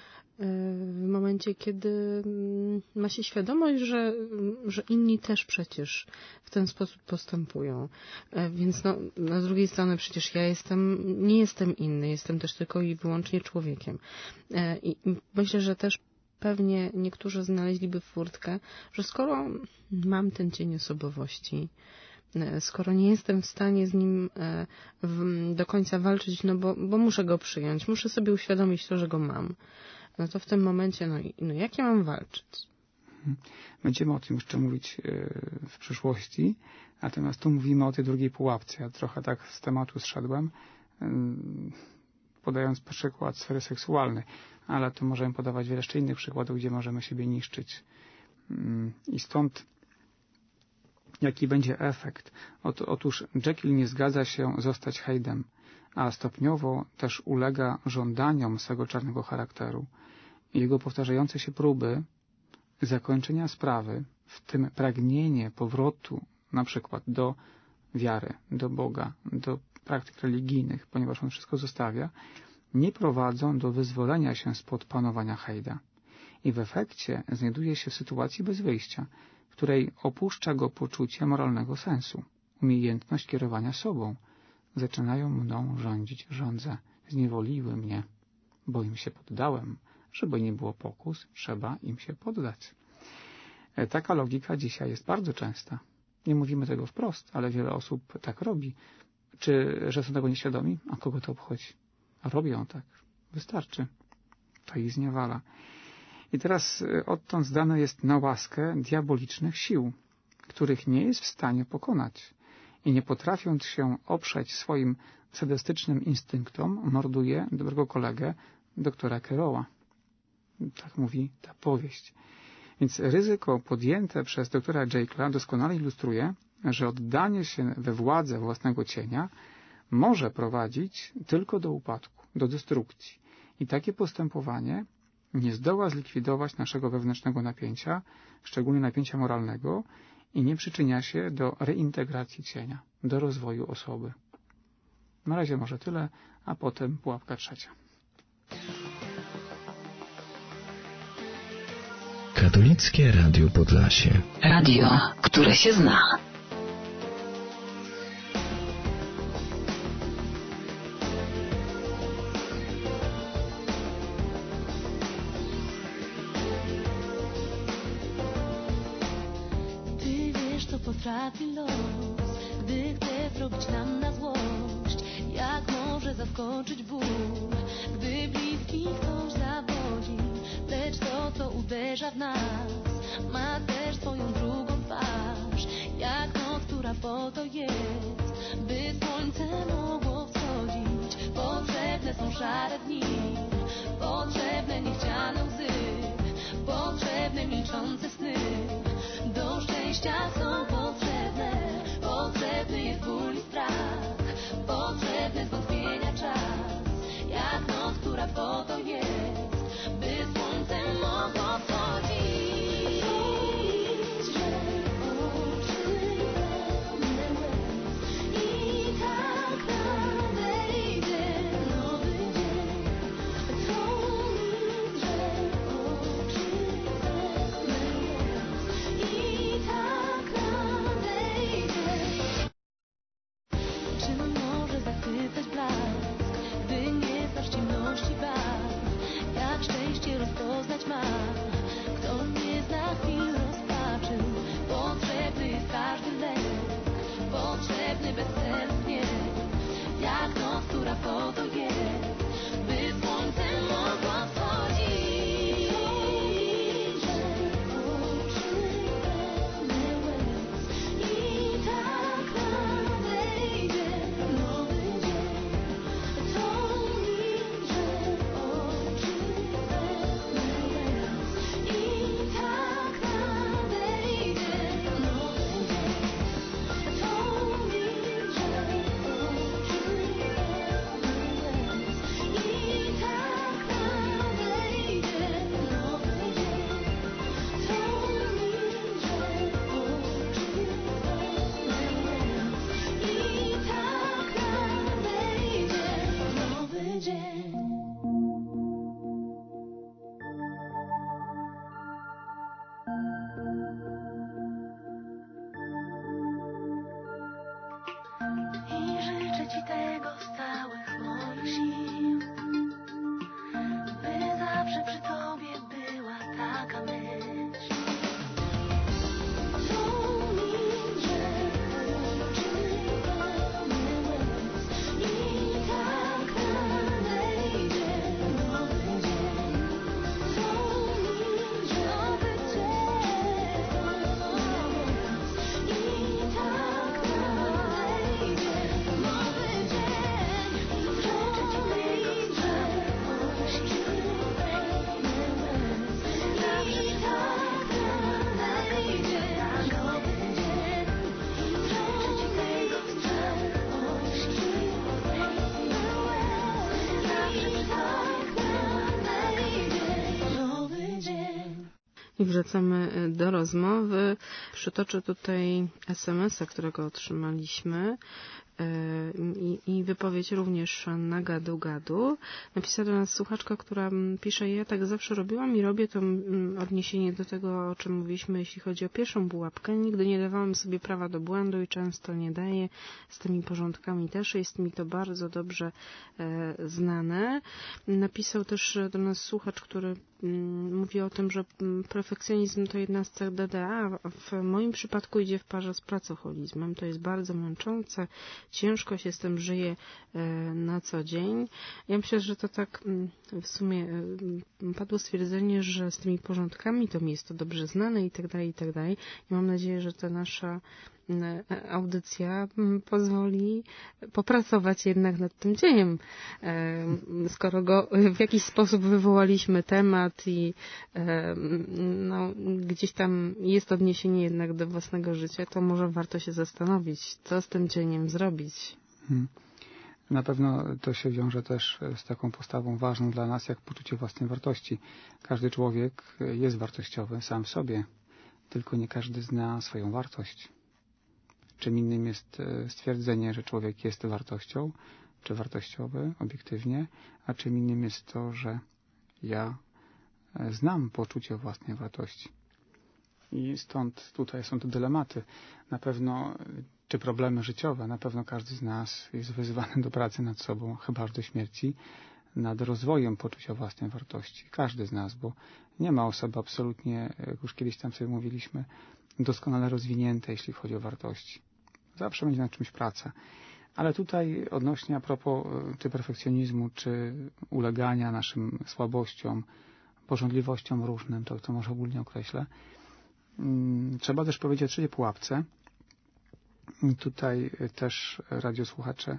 w momencie, kiedy ma się świadomość, że inni też przecież w ten sposób postępują. Więc z drugiej strony przecież ja nie jestem inny, jestem też tylko i wyłącznie człowiekiem. I myślę, że też pewnie niektórzy znaleźliby furtkę, że skoro mam ten cień osobowości, skoro nie jestem w stanie z nim do końca walczyć, no bo muszę go przyjąć, muszę sobie uświadomić to, że go mam, no to w tym momencie, jak ja mam walczyć? Będziemy o tym jeszcze mówić w przyszłości, natomiast tu mówimy o tej drugiej pułapce. Ja trochę tak z tematu zszedłem, podając przykład sfery seksualnej, ale tu możemy podawać wiele jeszcze innych przykładów, gdzie możemy siebie niszczyć. I stąd jaki będzie efekt? Otóż Jekyll nie zgadza się zostać Hyde'em, a stopniowo też ulega żądaniom swego czarnego charakteru. Jego powtarzające się próby zakończenia sprawy, w tym pragnienie powrotu na przykład do wiary, do Boga, do praktyk religijnych, ponieważ on wszystko zostawia, nie prowadzą do wyzwolenia się spod panowania Hyde'a. I w efekcie znajduje się w sytuacji bez wyjścia, w której opuszcza go poczucie moralnego sensu. umiejętność kierowania sobą. Zaczynają mną rządzić, rządzę. Zniewoliły mnie, bo im się poddałem. Żeby nie było pokus, trzeba im się poddać. Taka logika dzisiaj jest bardzo częsta. Nie mówimy tego wprost, ale wiele osób tak robi. Czy że są tego nieświadomi? A kogo to obchodzi? A robią tak. Wystarczy. To ich zniewala. I teraz odtąd zdane jest na łaskę diabolicznych sił, których nie jest w stanie pokonać i nie potrafiąc się oprzeć swoim sadystycznym instynktom, morduje dobrego kolegę, doktora Carrolla. Tak mówi ta powieść. Więc ryzyko podjęte przez doktora Jekylla doskonale ilustruje, że oddanie się we władzę własnego cienia może prowadzić tylko do upadku, do destrukcji. I takie postępowanie nie zdoła zlikwidować naszego wewnętrznego napięcia, szczególnie napięcia moralnego, i nie przyczynia się do reintegracji cienia, do rozwoju osoby. Na razie może tyle, a potem pułapka trzecia. Katolickie Radio Podlasie. Radio, które się zna. Ty wiesz, co potrafi los, gdy chce zrobić nam na złość. Jak może zaskoczyć ból, gdy bliski ktoś zawodzi. Lecz to, co uderza w nas, ma też swoją drugą twarz. Jak noc, która po to jest, by słońce mogło wschodzić. Potrzebne są szare dni, potrzebne niechciane łzy, potrzebne milczące sny. Do szczęścia są potrzebne, potrzebny jest ból i strach, potrzebny zwątpienia czas. Jak noc, która po to jest, by słońce mogło wschodzić. Że oczy pełne łez i tak nadejdzie nowy dzień. To nic, że oczy pełne łez i tak nadejdzie. Czy może zachwycać blask, gdy nie znasz ciemności barw? Jak szczęście rozpoznać ma, kto nie zna chwil rozpaczy. Potrzebny jest każdy lek, potrzebny bezsennie. Jak noc, która po to jest, by słońce mogło wschodzić. Że oczy pełne łez i tak nadejdzie nowy dzień. To nic, że oczy pełne łez i tak nadejdzie nowy dzień. To nic, że oczy pełne łez i tak nadejdzie nowy dzień. To nic, że oczy pełne łez i tak nadejdzie nowy dzień. I życzę Ci tego z całych moich sił, by zawsze przy Tobie była taka myśl. To nic, że oczy pełne łez i tak nadejdzie nowy dzień. To nic, że nowy dzień i tak nadejdzie nowy dzień. Życzę Ci nic, że oczy pełne łez i tak nadejdzie nowy dzień. Życzę Ci tego z całych moich sił, zawsze przy Tobie nadejdzie nowy dzień. I wracamy do rozmowy. Przytoczę tutaj SMS-a, którego otrzymaliśmy. i wypowiedź również na gadu-gadu. Napisała do nas słuchaczka, która pisze: ja tak zawsze robiłam i robię, to odniesienie do tego, o czym mówiliśmy, jeśli chodzi o pierwszą pułapkę. Nigdy nie dawałam sobie prawa do błędu i często nie daję. Z tymi porządkami też jest mi to bardzo dobrze znane. Napisał też do nas słuchacz, który mówi o tym, że perfekcjonizm to jedna z cech DDA. W moim przypadku idzie w parze z pracoholizmem. To jest bardzo męczące. Ciężko się z tym żyje na co dzień. Ja myślę, że to tak w sumie padło stwierdzenie, że z tymi porządkami to mi jest to dobrze znane i tak dalej, i tak dalej. I mam nadzieję, że ta nasza audycja pozwoli popracować jednak nad tym cieniem. Skoro go w jakiś sposób wywołaliśmy temat i gdzieś tam jest odniesienie jednak do własnego życia, to może warto się zastanowić, co z tym cieniem zrobić. Na pewno to się wiąże też z taką postawą ważną dla nas, jak poczucie własnej wartości. Każdy człowiek jest wartościowy sam w sobie, tylko nie każdy zna swoją wartość. Czym innym jest stwierdzenie, że człowiek jest wartością, czy wartościowy obiektywnie, a czym innym jest to, że ja znam poczucie własnej wartości. I stąd tutaj są te dylematy. Na pewno, czy problemy życiowe, na pewno każdy z nas jest wyzwany do pracy nad sobą, chyba aż do śmierci, nad rozwojem poczucia własnej wartości. Każdy z nas, bo nie ma osoby absolutnie, jak już kiedyś tam sobie mówiliśmy, doskonale rozwinięte, jeśli chodzi o wartości. Zawsze będzie nad czymś praca. Ale tutaj odnośnie a propos czy perfekcjonizmu, czy ulegania naszym słabościom, pożądliwościom różnym, to może ogólnie określę, trzeba też powiedzieć o trzeciej pułapce. Tutaj też radiosłuchacze,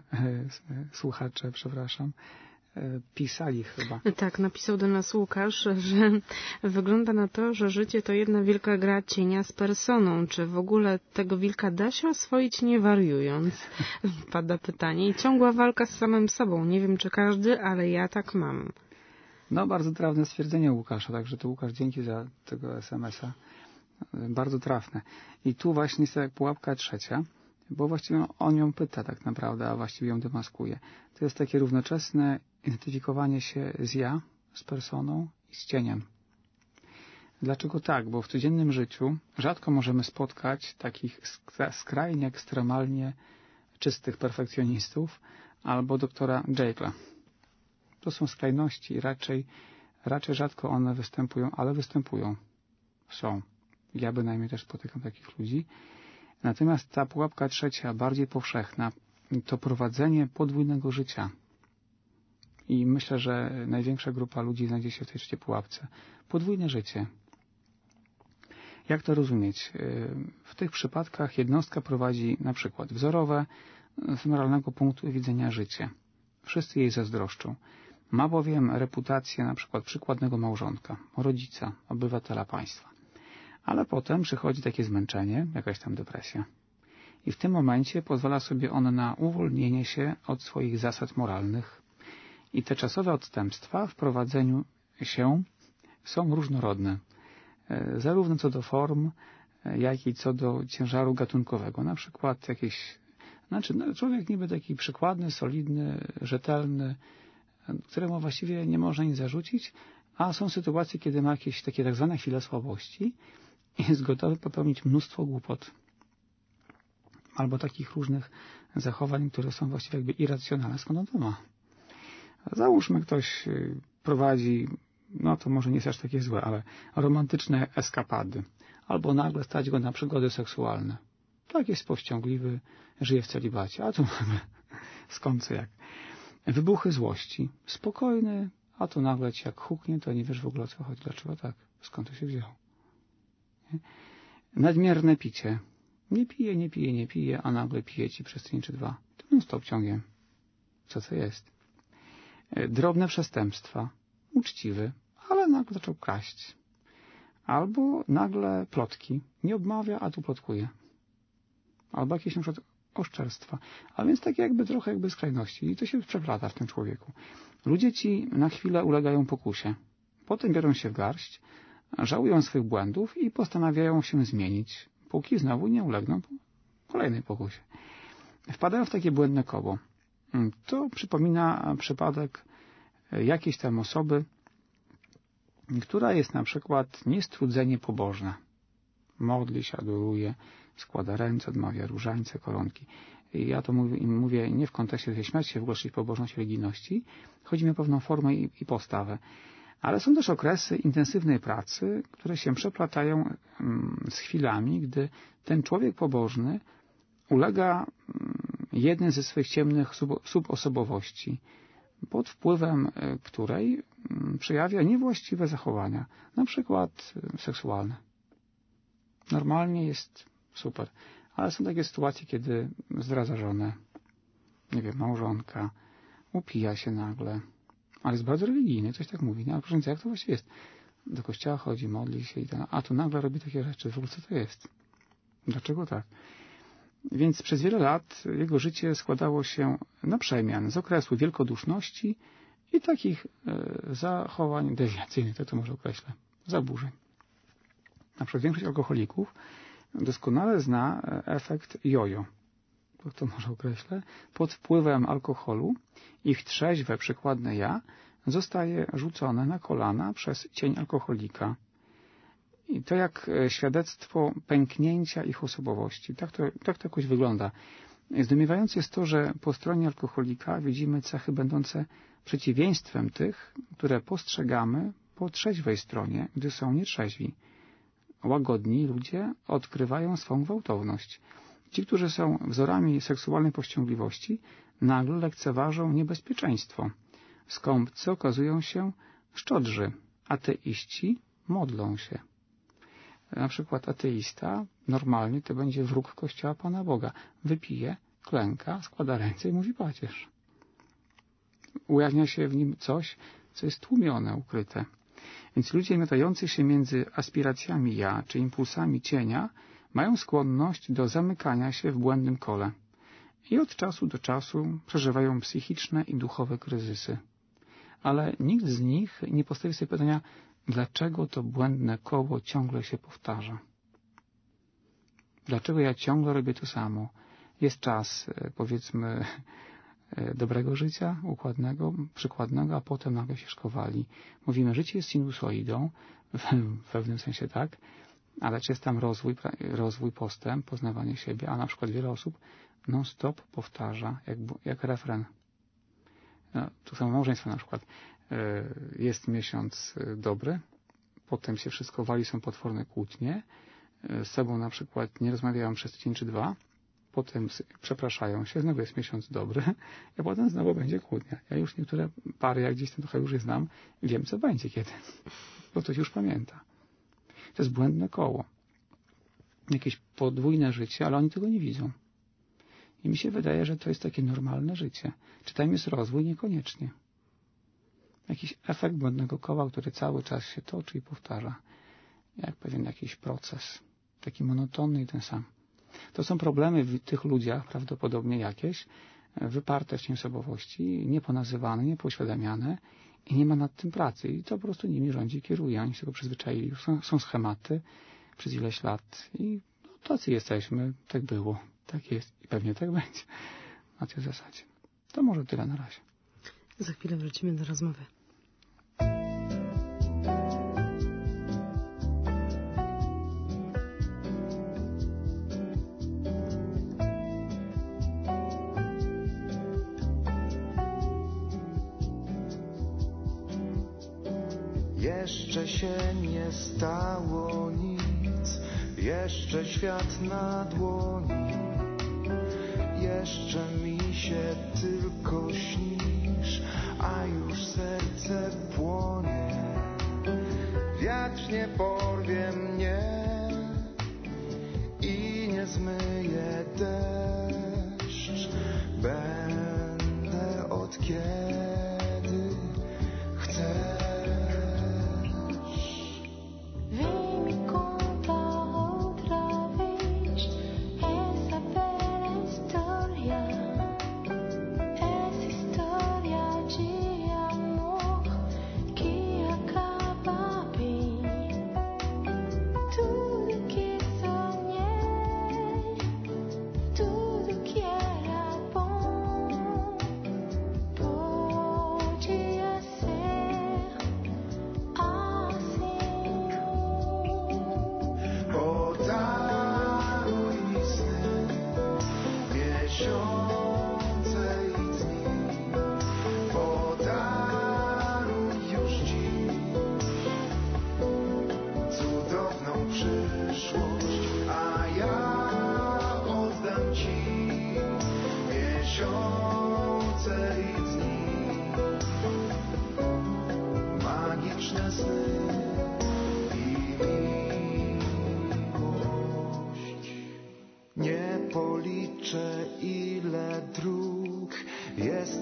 pisali chyba. Tak, napisał do nas Łukasz, że wygląda na to, że życie to jedna wielka gra cienia z personą. Czy w ogóle tego wilka da się oswoić, nie wariując? Pada pytanie. I ciągła walka z samym sobą. Nie wiem, czy każdy, ale ja tak mam. No, bardzo trafne stwierdzenie Łukasza, także to Łukasz, dzięki za tego SMS-a. Bardzo trafne. I tu właśnie jest ta pułapka trzecia, bo właściwie on ją pyta tak naprawdę, a właściwie ją demaskuje. To jest takie równoczesne identyfikowanie się z ja, z personą i z cieniem. Dlaczego tak? Bo w codziennym życiu rzadko możemy spotkać takich skrajnie, ekstremalnie czystych perfekcjonistów albo doktora Jekylla. To są skrajności i raczej rzadko one występują, ale występują. Są. Ja bynajmniej też spotykam takich ludzi. Natomiast ta pułapka trzecia, bardziej powszechna, to prowadzenie podwójnego życia. I myślę, że największa grupa ludzi znajdzie się w tej trzeciej pułapce. Podwójne życie. Jak to rozumieć? W tych przypadkach jednostka prowadzi na przykład wzorowe, z moralnego punktu widzenia życie. Wszyscy jej zazdroszczą. Ma bowiem reputację na przykład przykładnego małżonka, rodzica, obywatela państwa. Ale potem przychodzi takie zmęczenie, jakaś tam depresja. I w tym momencie pozwala sobie on na uwolnienie się od swoich zasad moralnych. I te czasowe odstępstwa w prowadzeniu się są różnorodne. Zarówno co do form, jak i co do ciężaru gatunkowego. Na przykład człowiek niby taki przykładny, solidny, rzetelny, któremu właściwie nie można nic zarzucić, a są sytuacje, kiedy ma jakieś takie tak zwane chwile słabości i jest gotowy popełnić mnóstwo głupot. Albo takich różnych zachowań, które są właściwie jakby irracjonalne. Skąd on to ma? Załóżmy, ktoś prowadzi, no to może nie jest aż takie złe, ale romantyczne eskapady. Albo nagle stać go na przygody seksualne. Tak jest powściągliwy, żyje w celibacie. A tu mamy skąd co jak. Wybuchy złości. Spokojny, a tu nagle ci jak huknie, to nie wiesz w ogóle o co chodzi. Dlaczego tak? Skąd to się wzięło? Nie? Nadmierne picie. Nie pije, a nagle pije ci przez tydzień czy dwa. To non-stop ciągiem. Co to jest? Drobne przestępstwa. Uczciwy, ale nagle zaczął kraść. Albo nagle plotki. Nie obmawia, a tu plotkuje. Albo jakieś na przykład oszczerstwa. A więc takie trochę jakby skrajności. I to się przeplata w tym człowieku. Ludzie ci na chwilę ulegają pokusie. Potem biorą się w garść, żałują swoich błędów i postanawiają się zmienić, póki znowu nie ulegną kolejnej pokusie. wpadają w takie błędne koło. To przypomina przypadek jakiejś tam osoby, która jest na przykład niestrudzenie pobożna. Modli się, adoruje, składa ręce, odmawia różańce, koronki. I ja to mówię nie w kontekście, że śmiać się w ogóle pobożności, religijności. Chodzi mi o pewną formę i postawę. Ale są też okresy intensywnej pracy, które się przeplatają z chwilami, gdy ten człowiek pobożny ulega jednej ze swych ciemnych subosobowości, pod wpływem której przejawia niewłaściwe zachowania, na przykład seksualne. Normalnie jest super, ale są takie sytuacje, kiedy zdradza żonę, nie wiem, małżonka, upija się nagle, ale jest bardzo religijny, coś tak mówi, nie? Ale proszę, jak to właściwie jest? Do kościoła chodzi, modli się a tu nagle robi takie rzeczy, w ogóle co to jest? Dlaczego tak? Więc przez wiele lat jego życie składało się na przemian z okresu wielkoduszności i takich zachowań dewiacyjnych, tak to może określę, zaburzeń. Na przykład większość alkoholików doskonale zna efekt jojo, tak to może określę. Pod wpływem alkoholu ich trzeźwe, przykładne ja zostaje rzucone na kolana przez cień alkoholika. I to jak świadectwo pęknięcia ich osobowości. Tak to jakoś wygląda. Zdumiewające jest to, że po stronie alkoholika widzimy cechy będące przeciwieństwem tych, które postrzegamy po trzeźwej stronie, gdy są nietrzeźwi. Łagodni ludzie odkrywają swą gwałtowność. Ci, którzy są wzorami seksualnej powściągliwości, nagle lekceważą niebezpieczeństwo. Skąpcy okazują się szczodrzy. Ateiści modlą się. Na przykład ateista normalnie to będzie wróg Kościoła Pana Boga. Wypije, klęka, składa ręce i mówi pacierz. Ujawnia się w nim coś, co jest tłumione, ukryte. Więc ludzie miotający się między aspiracjami ja, czy impulsami cienia, mają skłonność do zamykania się w błędnym kole. I od czasu do czasu przeżywają psychiczne i duchowe kryzysy. Ale nikt z nich nie postawi sobie pytania, dlaczego to błędne koło ciągle się powtarza? Dlaczego ja ciągle robię to samo? Jest czas, powiedzmy, dobrego życia, układnego, przykładnego, a potem nagle się szkowali. Mówimy, życie jest sinusoidą, w pewnym sensie tak, ale czy jest tam rozwój, postęp, poznawanie siebie, a na przykład wiele osób non-stop powtarza, jak refren. No, tu samo małżeństwo na przykład. Jest miesiąc dobry, potem się wszystko wali, są potworne kłótnie, z sobą na przykład nie rozmawiają przez tydzień czy dwa, potem przepraszają się, znowu jest miesiąc dobry, a potem znowu będzie kłótnia. Ja już niektóre pary, jak gdzieś tam trochę już je znam, wiem co będzie kiedy, bo to już pamięta. To jest błędne koło. Jakieś podwójne życie, ale oni tego nie widzą. I mi się wydaje, że to jest takie normalne życie. Czy tam jest rozwój? Niekoniecznie. Jakiś efekt błędnego koła, który cały czas się toczy i powtarza. Jak pewien jakiś proces. Taki monotonny i ten sam. To są problemy w tych ludziach, prawdopodobnie jakieś, wyparte w cień osobowości, nieponazywane, niepoświadamiane i nie ma nad tym pracy. I to po prostu nimi rządzi, kieruje. Oni się tego przyzwyczaili. Są schematy przez ileś lat i no, tacy jesteśmy. Tak było. Tak jest i pewnie tak będzie. Na tej zasadzie. To może tyle na razie. Za chwilę wrócimy do rozmowy. Jeszcze się nie stało nic, jeszcze świat na dłoni, jeszcze mi się tylko śnisz, a już serce płonie. Wiatr nie porwie mnie i nie zmyje deszcz, będę od kiedy chcę.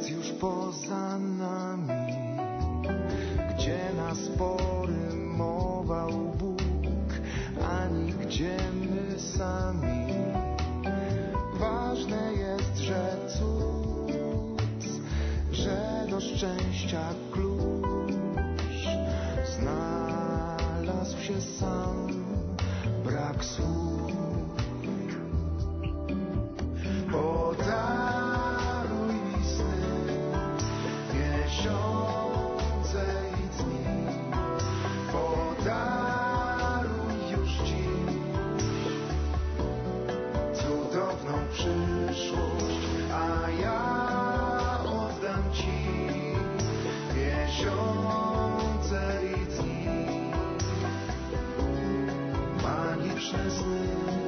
jest już poza nami, gdzie na spory mował Bóg, ani gdzie my sami. Ważne jest, że cud, że do szczęścia klucz znalazł się sam, brak słów. Podaruj mi sny, miesiące i dni. Podaruj już dziś cudowną przyszłość, a ja oddam Ci miesiące i dni. Magiczne sny.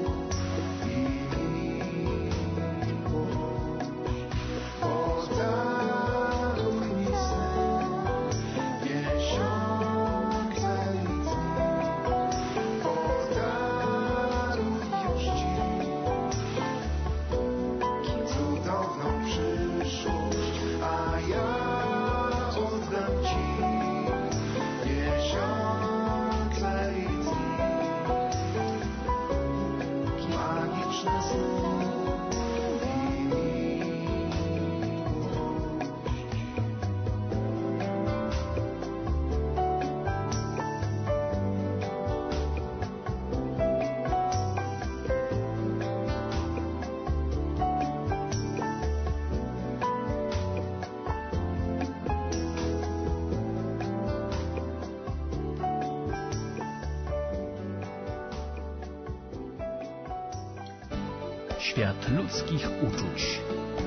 Świat ludzkich uczuć.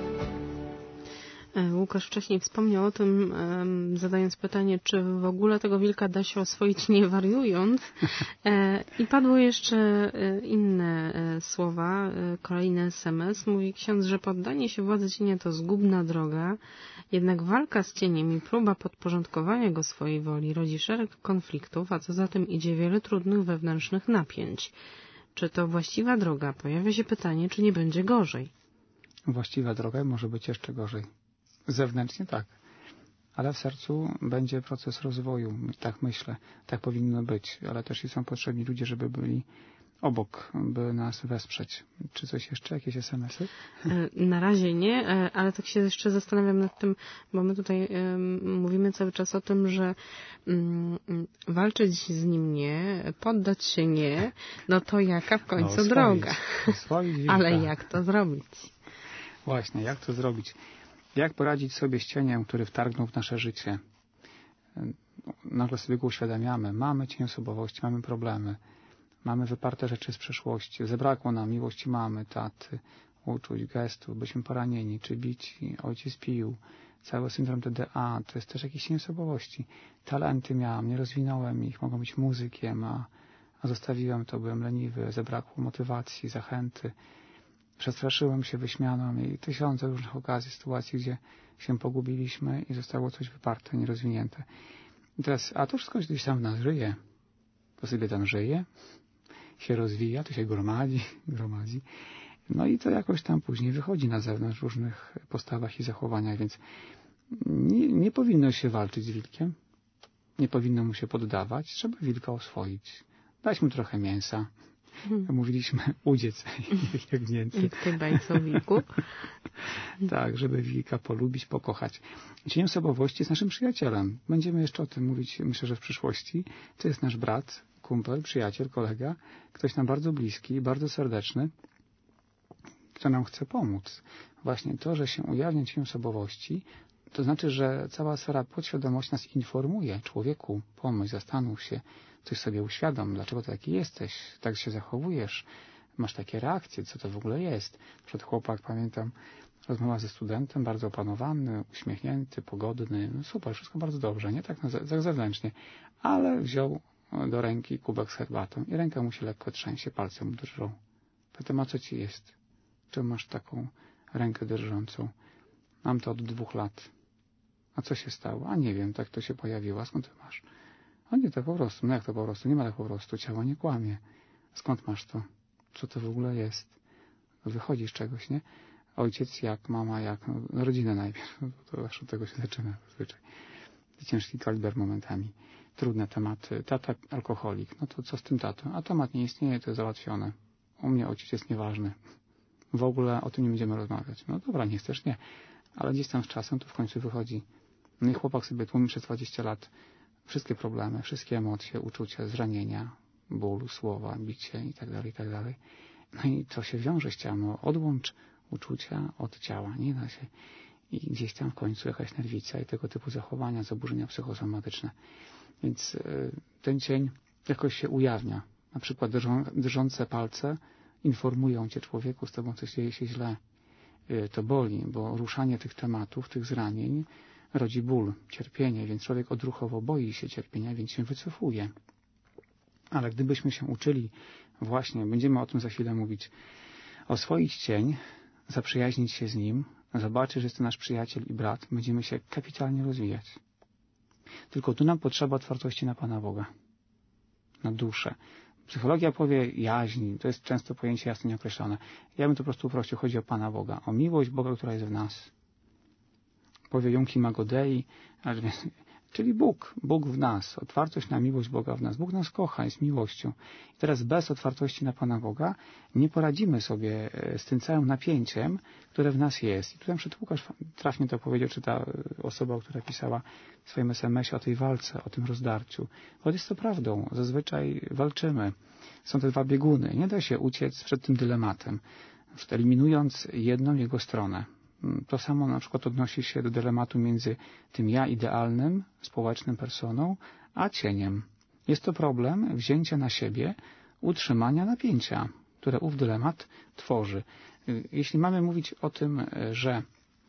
Łukasz wcześniej wspomniał o tym, zadając pytanie, czy w ogóle tego wilka da się oswoić nie wariując. I padło jeszcze inne słowa, kolejny SMS. Mówi ksiądz, że poddanie się władzy cienia to zgubna droga, jednak walka z cieniem i próba podporządkowania go swojej woli rodzi szereg konfliktów, a co za tym idzie wiele trudnych wewnętrznych napięć. Czy to właściwa droga? Pojawia się pytanie, czy nie będzie gorzej. Właściwa droga może być jeszcze gorzej. Zewnętrznie tak, ale w sercu będzie proces rozwoju, tak myślę, tak powinno być, ale też i są potrzebni ludzie, żeby byli obok, by nas wesprzeć. Czy coś jeszcze, jakieś SMS-y? Na razie nie, ale tak się jeszcze zastanawiam nad tym, bo my tutaj mówimy cały czas o tym, że walczyć z nim nie, poddać się nie, no to jaka w końcu droga. Ale jak to zrobić? Właśnie, jak to zrobić? Jak poradzić sobie z cieniem, który wtargnął w nasze życie? Nagle sobie go uświadamiamy. Mamy cień osobowości, mamy problemy. Mamy wyparte rzeczy z przeszłości. Zabrakło nam miłości mamy, taty, uczuć, gestów. Byliśmy poranieni, czy bici, ojciec pił. Cały syndrom TDA to jest też jakiś cień osobowości. Talenty miałem, nie rozwinąłem ich. Mogłem być muzykiem, a zostawiłem to, byłem leniwy. Zabrakło motywacji, zachęty. Przestraszyłem się wyśmianą i tysiące różnych okazji, sytuacji, gdzie się pogubiliśmy i zostało coś wyparte, nierozwinięte. I teraz, a to wszystko gdzieś tam w nas żyje. To sobie tam żyje, się rozwija, to się gromadzi. No i to jakoś tam później wychodzi na zewnątrz w różnych postawach i zachowaniach, więc nie powinno się walczyć z wilkiem. Nie powinno mu się poddawać. Trzeba wilka oswoić. Dać mu trochę mięsa. Mówiliśmy, udziec jak więcej. Jak w tej bajce o wilku. Tak, żeby wilka polubić, pokochać. Cień osobowości jest naszym przyjacielem. Będziemy jeszcze o tym mówić, myślę, że w przyszłości. To jest nasz brat, kumpel, przyjaciel, kolega. Ktoś nam bardzo bliski, bardzo serdeczny, kto nam chce pomóc. Właśnie to, że się ujawnia cień osobowości, to znaczy, że cała sfera podświadomości nas informuje. Człowieku, pomyśl, zastanów się, coś sobie uświadom, dlaczego taki jesteś, tak się zachowujesz, masz takie reakcje, co to w ogóle jest. Przed chłopak, pamiętam, rozmowa ze studentem, bardzo opanowany, uśmiechnięty, pogodny, no super, wszystko bardzo dobrze, nie tak zewnętrznie, ale wziął do ręki kubek z herbatą i ręka mu się lekko trzęsie, palce mu drżą. Pytam, a co ci jest? Czemu masz taką rękę drżącą? Mam to od 2 lat. A co się stało? A nie wiem, tak to się pojawiło. A skąd to masz? A nie, to po prostu. No jak to po prostu? Nie ma tak po prostu. Ciało nie kłamie. Skąd masz to? Co to w ogóle jest? Wychodzi z czegoś, nie? ojciec jak mama, jak rodzina najpierw. To aż od tego się zaczyna zazwyczaj. Ciężki kaliber momentami. Trudne tematy. Tata alkoholik. No to co z tym tatą? A temat nie istnieje, to jest załatwione. U mnie ojciec jest nieważny. W ogóle o tym nie będziemy rozmawiać. No dobra, nie chcesz, nie. Ale gdzieś tam z czasem to w końcu wychodzi. No i chłopak sobie tłumi przez 20 lat wszystkie problemy, wszystkie emocje, uczucia, zranienia, ból, słowa, bicie itd., itd. No i co się wiąże z ciałem? No, odłącz uczucia od ciała. Nie da się. I gdzieś tam w końcu jakaś nerwica i tego typu zachowania, zaburzenia psychosomatyczne. Więc ten cień jakoś się ujawnia. Na przykład drżące palce informują cię, człowieku, z tobą coś dzieje się źle. To boli, bo ruszanie tych tematów, tych zranień rodzi ból, cierpienie, więc człowiek odruchowo boi się cierpienia, więc się wycofuje. Ale gdybyśmy się uczyli właśnie, będziemy o tym za chwilę mówić, oswoić cień, zaprzyjaźnić się z nim, zobaczyć, że jest to nasz przyjaciel i brat, będziemy się kapitalnie rozwijać. Tylko tu nam potrzeba otwartości na Pana Boga, na duszę. Psychologia powie jaźń, to jest często pojęcie jasno nieokreślone. Ja bym to po prostu uprościł, chodzi o Pana Boga, o miłość Boga, która jest w nas. Powie Junki Magodei, czyli Bóg w nas, otwartość na miłość Boga w nas. Bóg nas kocha, jest miłością. I teraz bez otwartości na Pana Boga nie poradzimy sobie z tym całym napięciem, które w nas jest. I tutaj przed Łukasz trafnie to powiedział, czy ta osoba, która pisała w swoim SMS-ie o tej walce, o tym rozdarciu. Bo jest to prawdą. Zazwyczaj walczymy. Są te dwa bieguny. Nie da się uciec przed tym dylematem, eliminując jedną jego stronę. To samo na przykład odnosi się do dylematu między tym ja idealnym, społecznym personą, a cieniem. Jest to problem wzięcia na siebie utrzymania napięcia, które ów dylemat tworzy. Jeśli mamy mówić o tym, że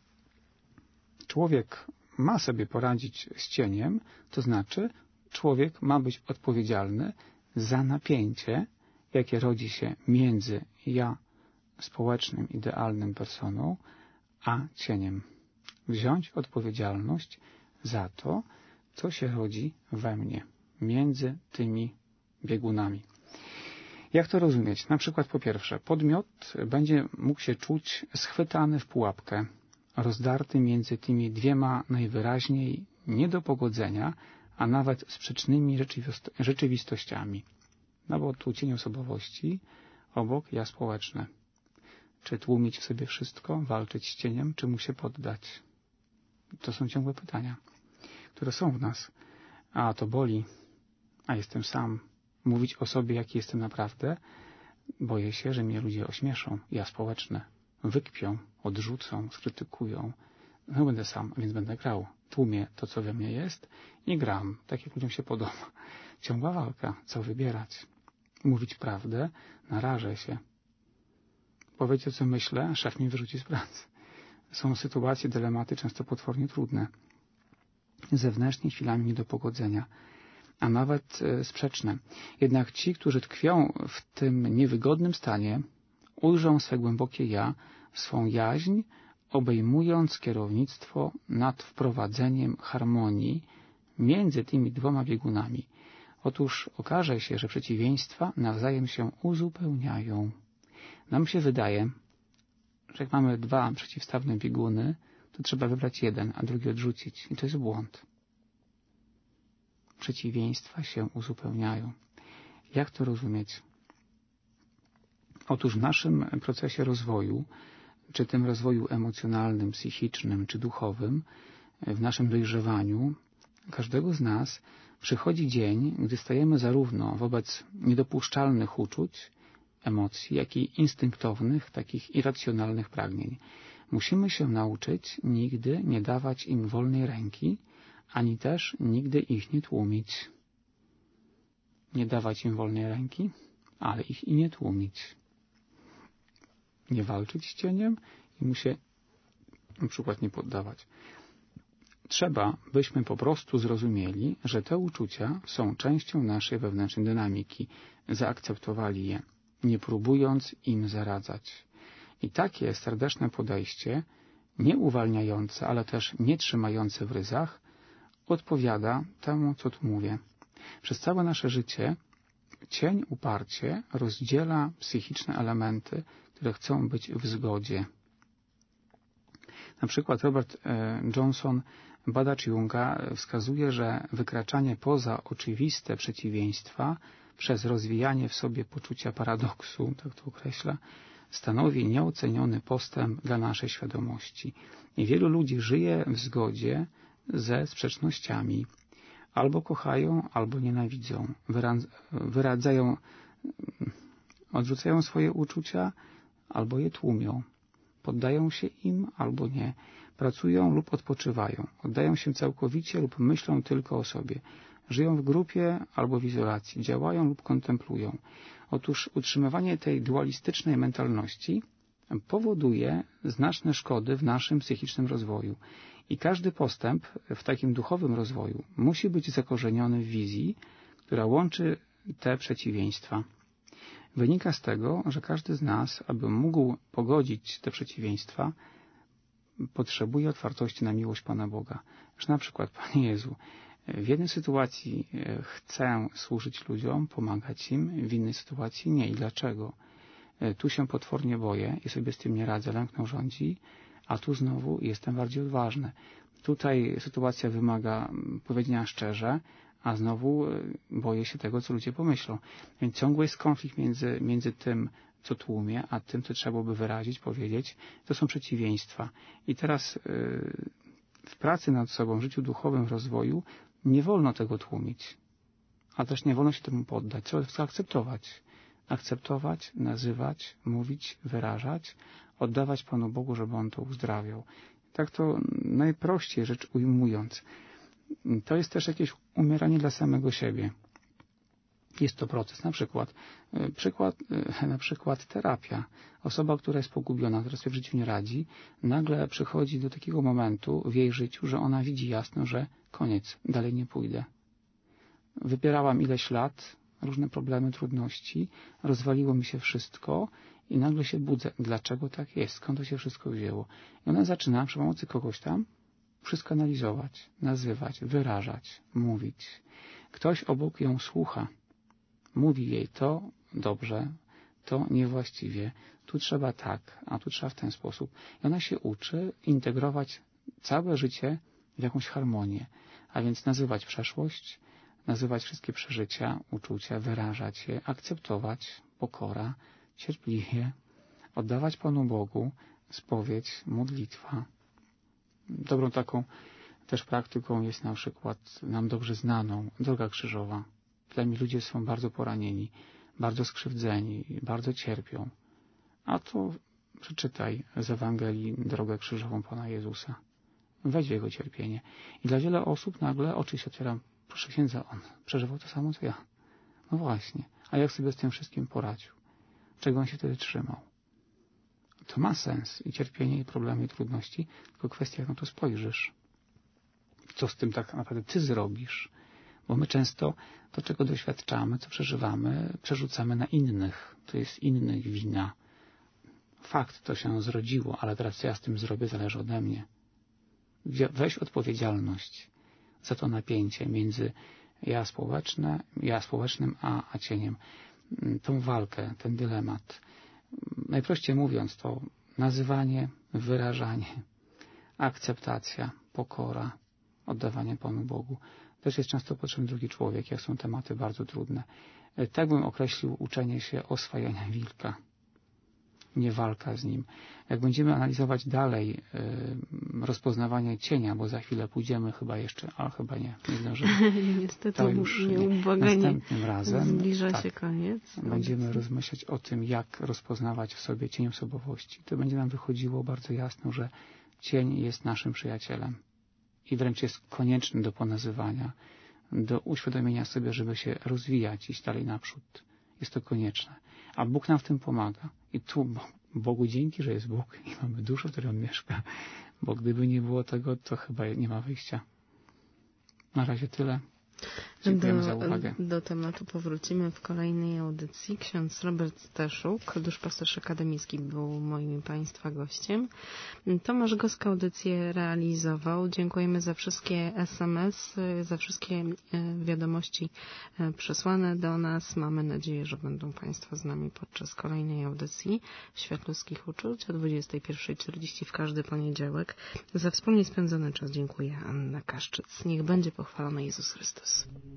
człowiek ma sobie poradzić z cieniem, to znaczy człowiek ma być odpowiedzialny za napięcie, jakie rodzi się między ja społecznym, idealnym personą, a cieniem. Wziąć odpowiedzialność za to, co się rodzi we mnie, między tymi biegunami. Jak to rozumieć? Na przykład po pierwsze, podmiot będzie mógł się czuć schwytany w pułapkę, rozdarty między tymi dwiema najwyraźniej nie do pogodzenia, a nawet sprzecznymi rzeczywistościami. No bo tu cień osobowości, obok ja społeczne. Czy tłumić w sobie wszystko, walczyć z cieniem, czy mu się poddać? To są ciągłe pytania, które są w nas. A to boli, a jestem sam. Mówić o sobie, jaki jestem naprawdę, boję się, że mnie ludzie ośmieszą. Ja społeczne. Wykpią, odrzucą, skrytykują. No będę sam, więc będę grał. Tłumię to, co we mnie jest i gram, tak jak ludziom się podoba. Ciągła walka. Co wybierać? Mówić prawdę, narażę się. Powiedzieć, co myślę, a szef mi wyrzuci z pracy. Są sytuacje, dylematy często potwornie trudne. Zewnętrznie chwilami nie do pogodzenia, a nawet sprzeczne. Jednak ci, którzy tkwią w tym niewygodnym stanie, ujrzą swe głębokie ja, swą jaźń, obejmując kierownictwo nad wprowadzeniem harmonii między tymi dwoma biegunami. Otóż okaże się, że przeciwieństwa nawzajem się uzupełniają. Nam się wydaje, że jak mamy dwa przeciwstawne bieguny, to trzeba wybrać jeden, a drugi odrzucić. I to jest błąd. Przeciwieństwa się uzupełniają. Jak to rozumieć? Otóż w naszym procesie rozwoju, czy tym rozwoju emocjonalnym, psychicznym, czy duchowym, w naszym dojrzewaniu, każdego z nas przychodzi dzień, gdy stajemy zarówno wobec niedopuszczalnych uczuć, emocji, jak i instynktownych, takich irracjonalnych pragnień. Musimy się nauczyć nigdy nie dawać im wolnej ręki, ani też nigdy ich nie tłumić. Nie dawać im wolnej ręki, ale ich i nie tłumić. Nie walczyć z cieniem i mu się na przykład nie poddawać. Trzeba, byśmy po prostu zrozumieli, że te uczucia są częścią naszej wewnętrznej dynamiki. Zaakceptowali je, nie próbując im zaradzać. I takie serdeczne podejście, nie uwalniające, ale też nie trzymające w ryzach, odpowiada temu, co tu mówię. Przez całe nasze życie cień uparcie rozdziela psychiczne elementy, które chcą być w zgodzie. Na przykład Robert Johnson, badacz Junga, wskazuje, że wykraczanie poza oczywiste przeciwieństwa przez rozwijanie w sobie poczucia paradoksu, tak to określa, stanowi nieoceniony postęp dla naszej świadomości. I wielu ludzi żyje w zgodzie ze sprzecznościami. Albo kochają, albo nienawidzą. Odrzucają swoje uczucia, albo je tłumią. Poddają się im, albo nie. Pracują lub odpoczywają. Oddają się całkowicie lub myślą tylko o sobie. Żyją w grupie albo w izolacji. Działają lub kontemplują. Otóż utrzymywanie tej dualistycznej mentalności powoduje znaczne szkody w naszym psychicznym rozwoju. I każdy postęp w takim duchowym rozwoju musi być zakorzeniony w wizji, która łączy te przeciwieństwa. Wynika z tego, że każdy z nas, aby mógł pogodzić te przeciwieństwa, potrzebuje otwartości na miłość Pana Boga. Że na przykład, Panie Jezu, w jednej sytuacji chcę służyć ludziom, pomagać im, w innej sytuacji nie. I dlaczego? Tu się potwornie boję i sobie z tym nie radzę, lęk rządzi, a tu znowu jestem bardziej odważny. Tutaj sytuacja wymaga powiedzenia szczerze, a znowu boję się tego, co ludzie pomyślą. Więc ciągły jest konflikt między tym, co tłumie, a tym, co trzeba by wyrazić, powiedzieć. To są przeciwieństwa. I teraz w pracy nad sobą, w życiu duchowym, w rozwoju nie wolno tego tłumić. A też nie wolno się temu poddać. Trzeba to akceptować. Akceptować, nazywać, mówić, wyrażać, oddawać Panu Bogu, żeby On to uzdrawiał. Tak to najprościej rzecz ujmując. To jest też jakieś umieranie dla samego siebie. Jest to proces. Na przykład terapia. Osoba, która jest pogubiona, która sobie w życiu nie radzi, nagle przychodzi do takiego momentu w jej życiu, że ona widzi jasno, że koniec, dalej nie pójdę. Wypierałam ileś lat, różne problemy, trudności, rozwaliło mi się wszystko i nagle się budzę. Dlaczego tak jest? Skąd to się wszystko wzięło? I ona zaczyna przy pomocy kogoś tam wszystko analizować, nazywać, wyrażać, mówić. Ktoś obok ją słucha. Mówi jej to dobrze, to niewłaściwie, tu trzeba tak, a tu trzeba w ten sposób. I ona się uczy integrować całe życie w jakąś harmonię, a więc nazywać przeszłość, nazywać wszystkie przeżycia, uczucia, wyrażać je, akceptować, pokora, cierpliwie, oddawać Panu Bogu, spowiedź, modlitwa. Dobrą taką też praktyką jest na przykład nam dobrze znaną droga krzyżowa. Tam ludzie są bardzo poranieni, bardzo skrzywdzeni, bardzo cierpią. A to przeczytaj z Ewangelii drogę krzyżową Pana Jezusa. Wejdź w Jego cierpienie. I dla wielu osób nagle oczy się otwieram. Proszę księdza, on przeżywał to samo, co ja. No właśnie. A jak sobie z tym wszystkim poradził? Czego on się wtedy trzymał? To ma sens. I cierpienie, i problemy, i trudności. Tylko kwestia, jak na to spojrzysz. Co z tym tak naprawdę ty zrobisz? Bo my często to, czego doświadczamy, co przeżywamy, przerzucamy na innych. To jest innych wina. Fakt, to się zrodziło, ale teraz co ja z tym zrobię, zależy ode mnie. Weź odpowiedzialność za to napięcie między ja społecznym, a cieniem. Tą walkę, ten dylemat. Najprościej mówiąc, to nazywanie, wyrażanie, akceptacja, pokora, oddawanie Panu Bogu. Też jest często potrzebny drugi człowiek, jak są tematy bardzo trudne. Tak bym określił uczenie się oswajania wilka. Nie walka z nim. Jak będziemy analizować dalej rozpoznawanie cienia, bo za chwilę pójdziemy chyba jeszcze, ale chyba nie zdążymy. Niestety to już następnym razem zbliża się koniec. Będziemy rozmyślać o tym, jak rozpoznawać w sobie cień osobowości. To będzie nam wychodziło bardzo jasno, że cień jest naszym przyjacielem i wręcz jest konieczny do ponazywania, do uświadomienia sobie, żeby się rozwijać, iść dalej naprzód. Jest to konieczne. A Bóg nam w tym pomaga. I tu Bogu dzięki, że jest Bóg i mamy duszę, w której On mieszka. Bo gdyby nie było tego, to chyba nie ma wyjścia. Na razie tyle. Dziękujemy za uwagę. Do tematu powrócimy w kolejnej audycji. Ksiądz Robert Staszuk, duszpasterz akademicki, był moim i Państwa gościem. Tomasz Goska audycję realizował. Dziękujemy za wszystkie SMS, za wszystkie wiadomości przesłane do nas. Mamy nadzieję, że będą Państwo z nami podczas kolejnej audycji Świat ludzkich uczuć o 21:40 w każdy poniedziałek. Za wspólnie spędzony czas dziękuję Anna Kaszczyc. Niech będzie pochwalony Jezus Chrystus.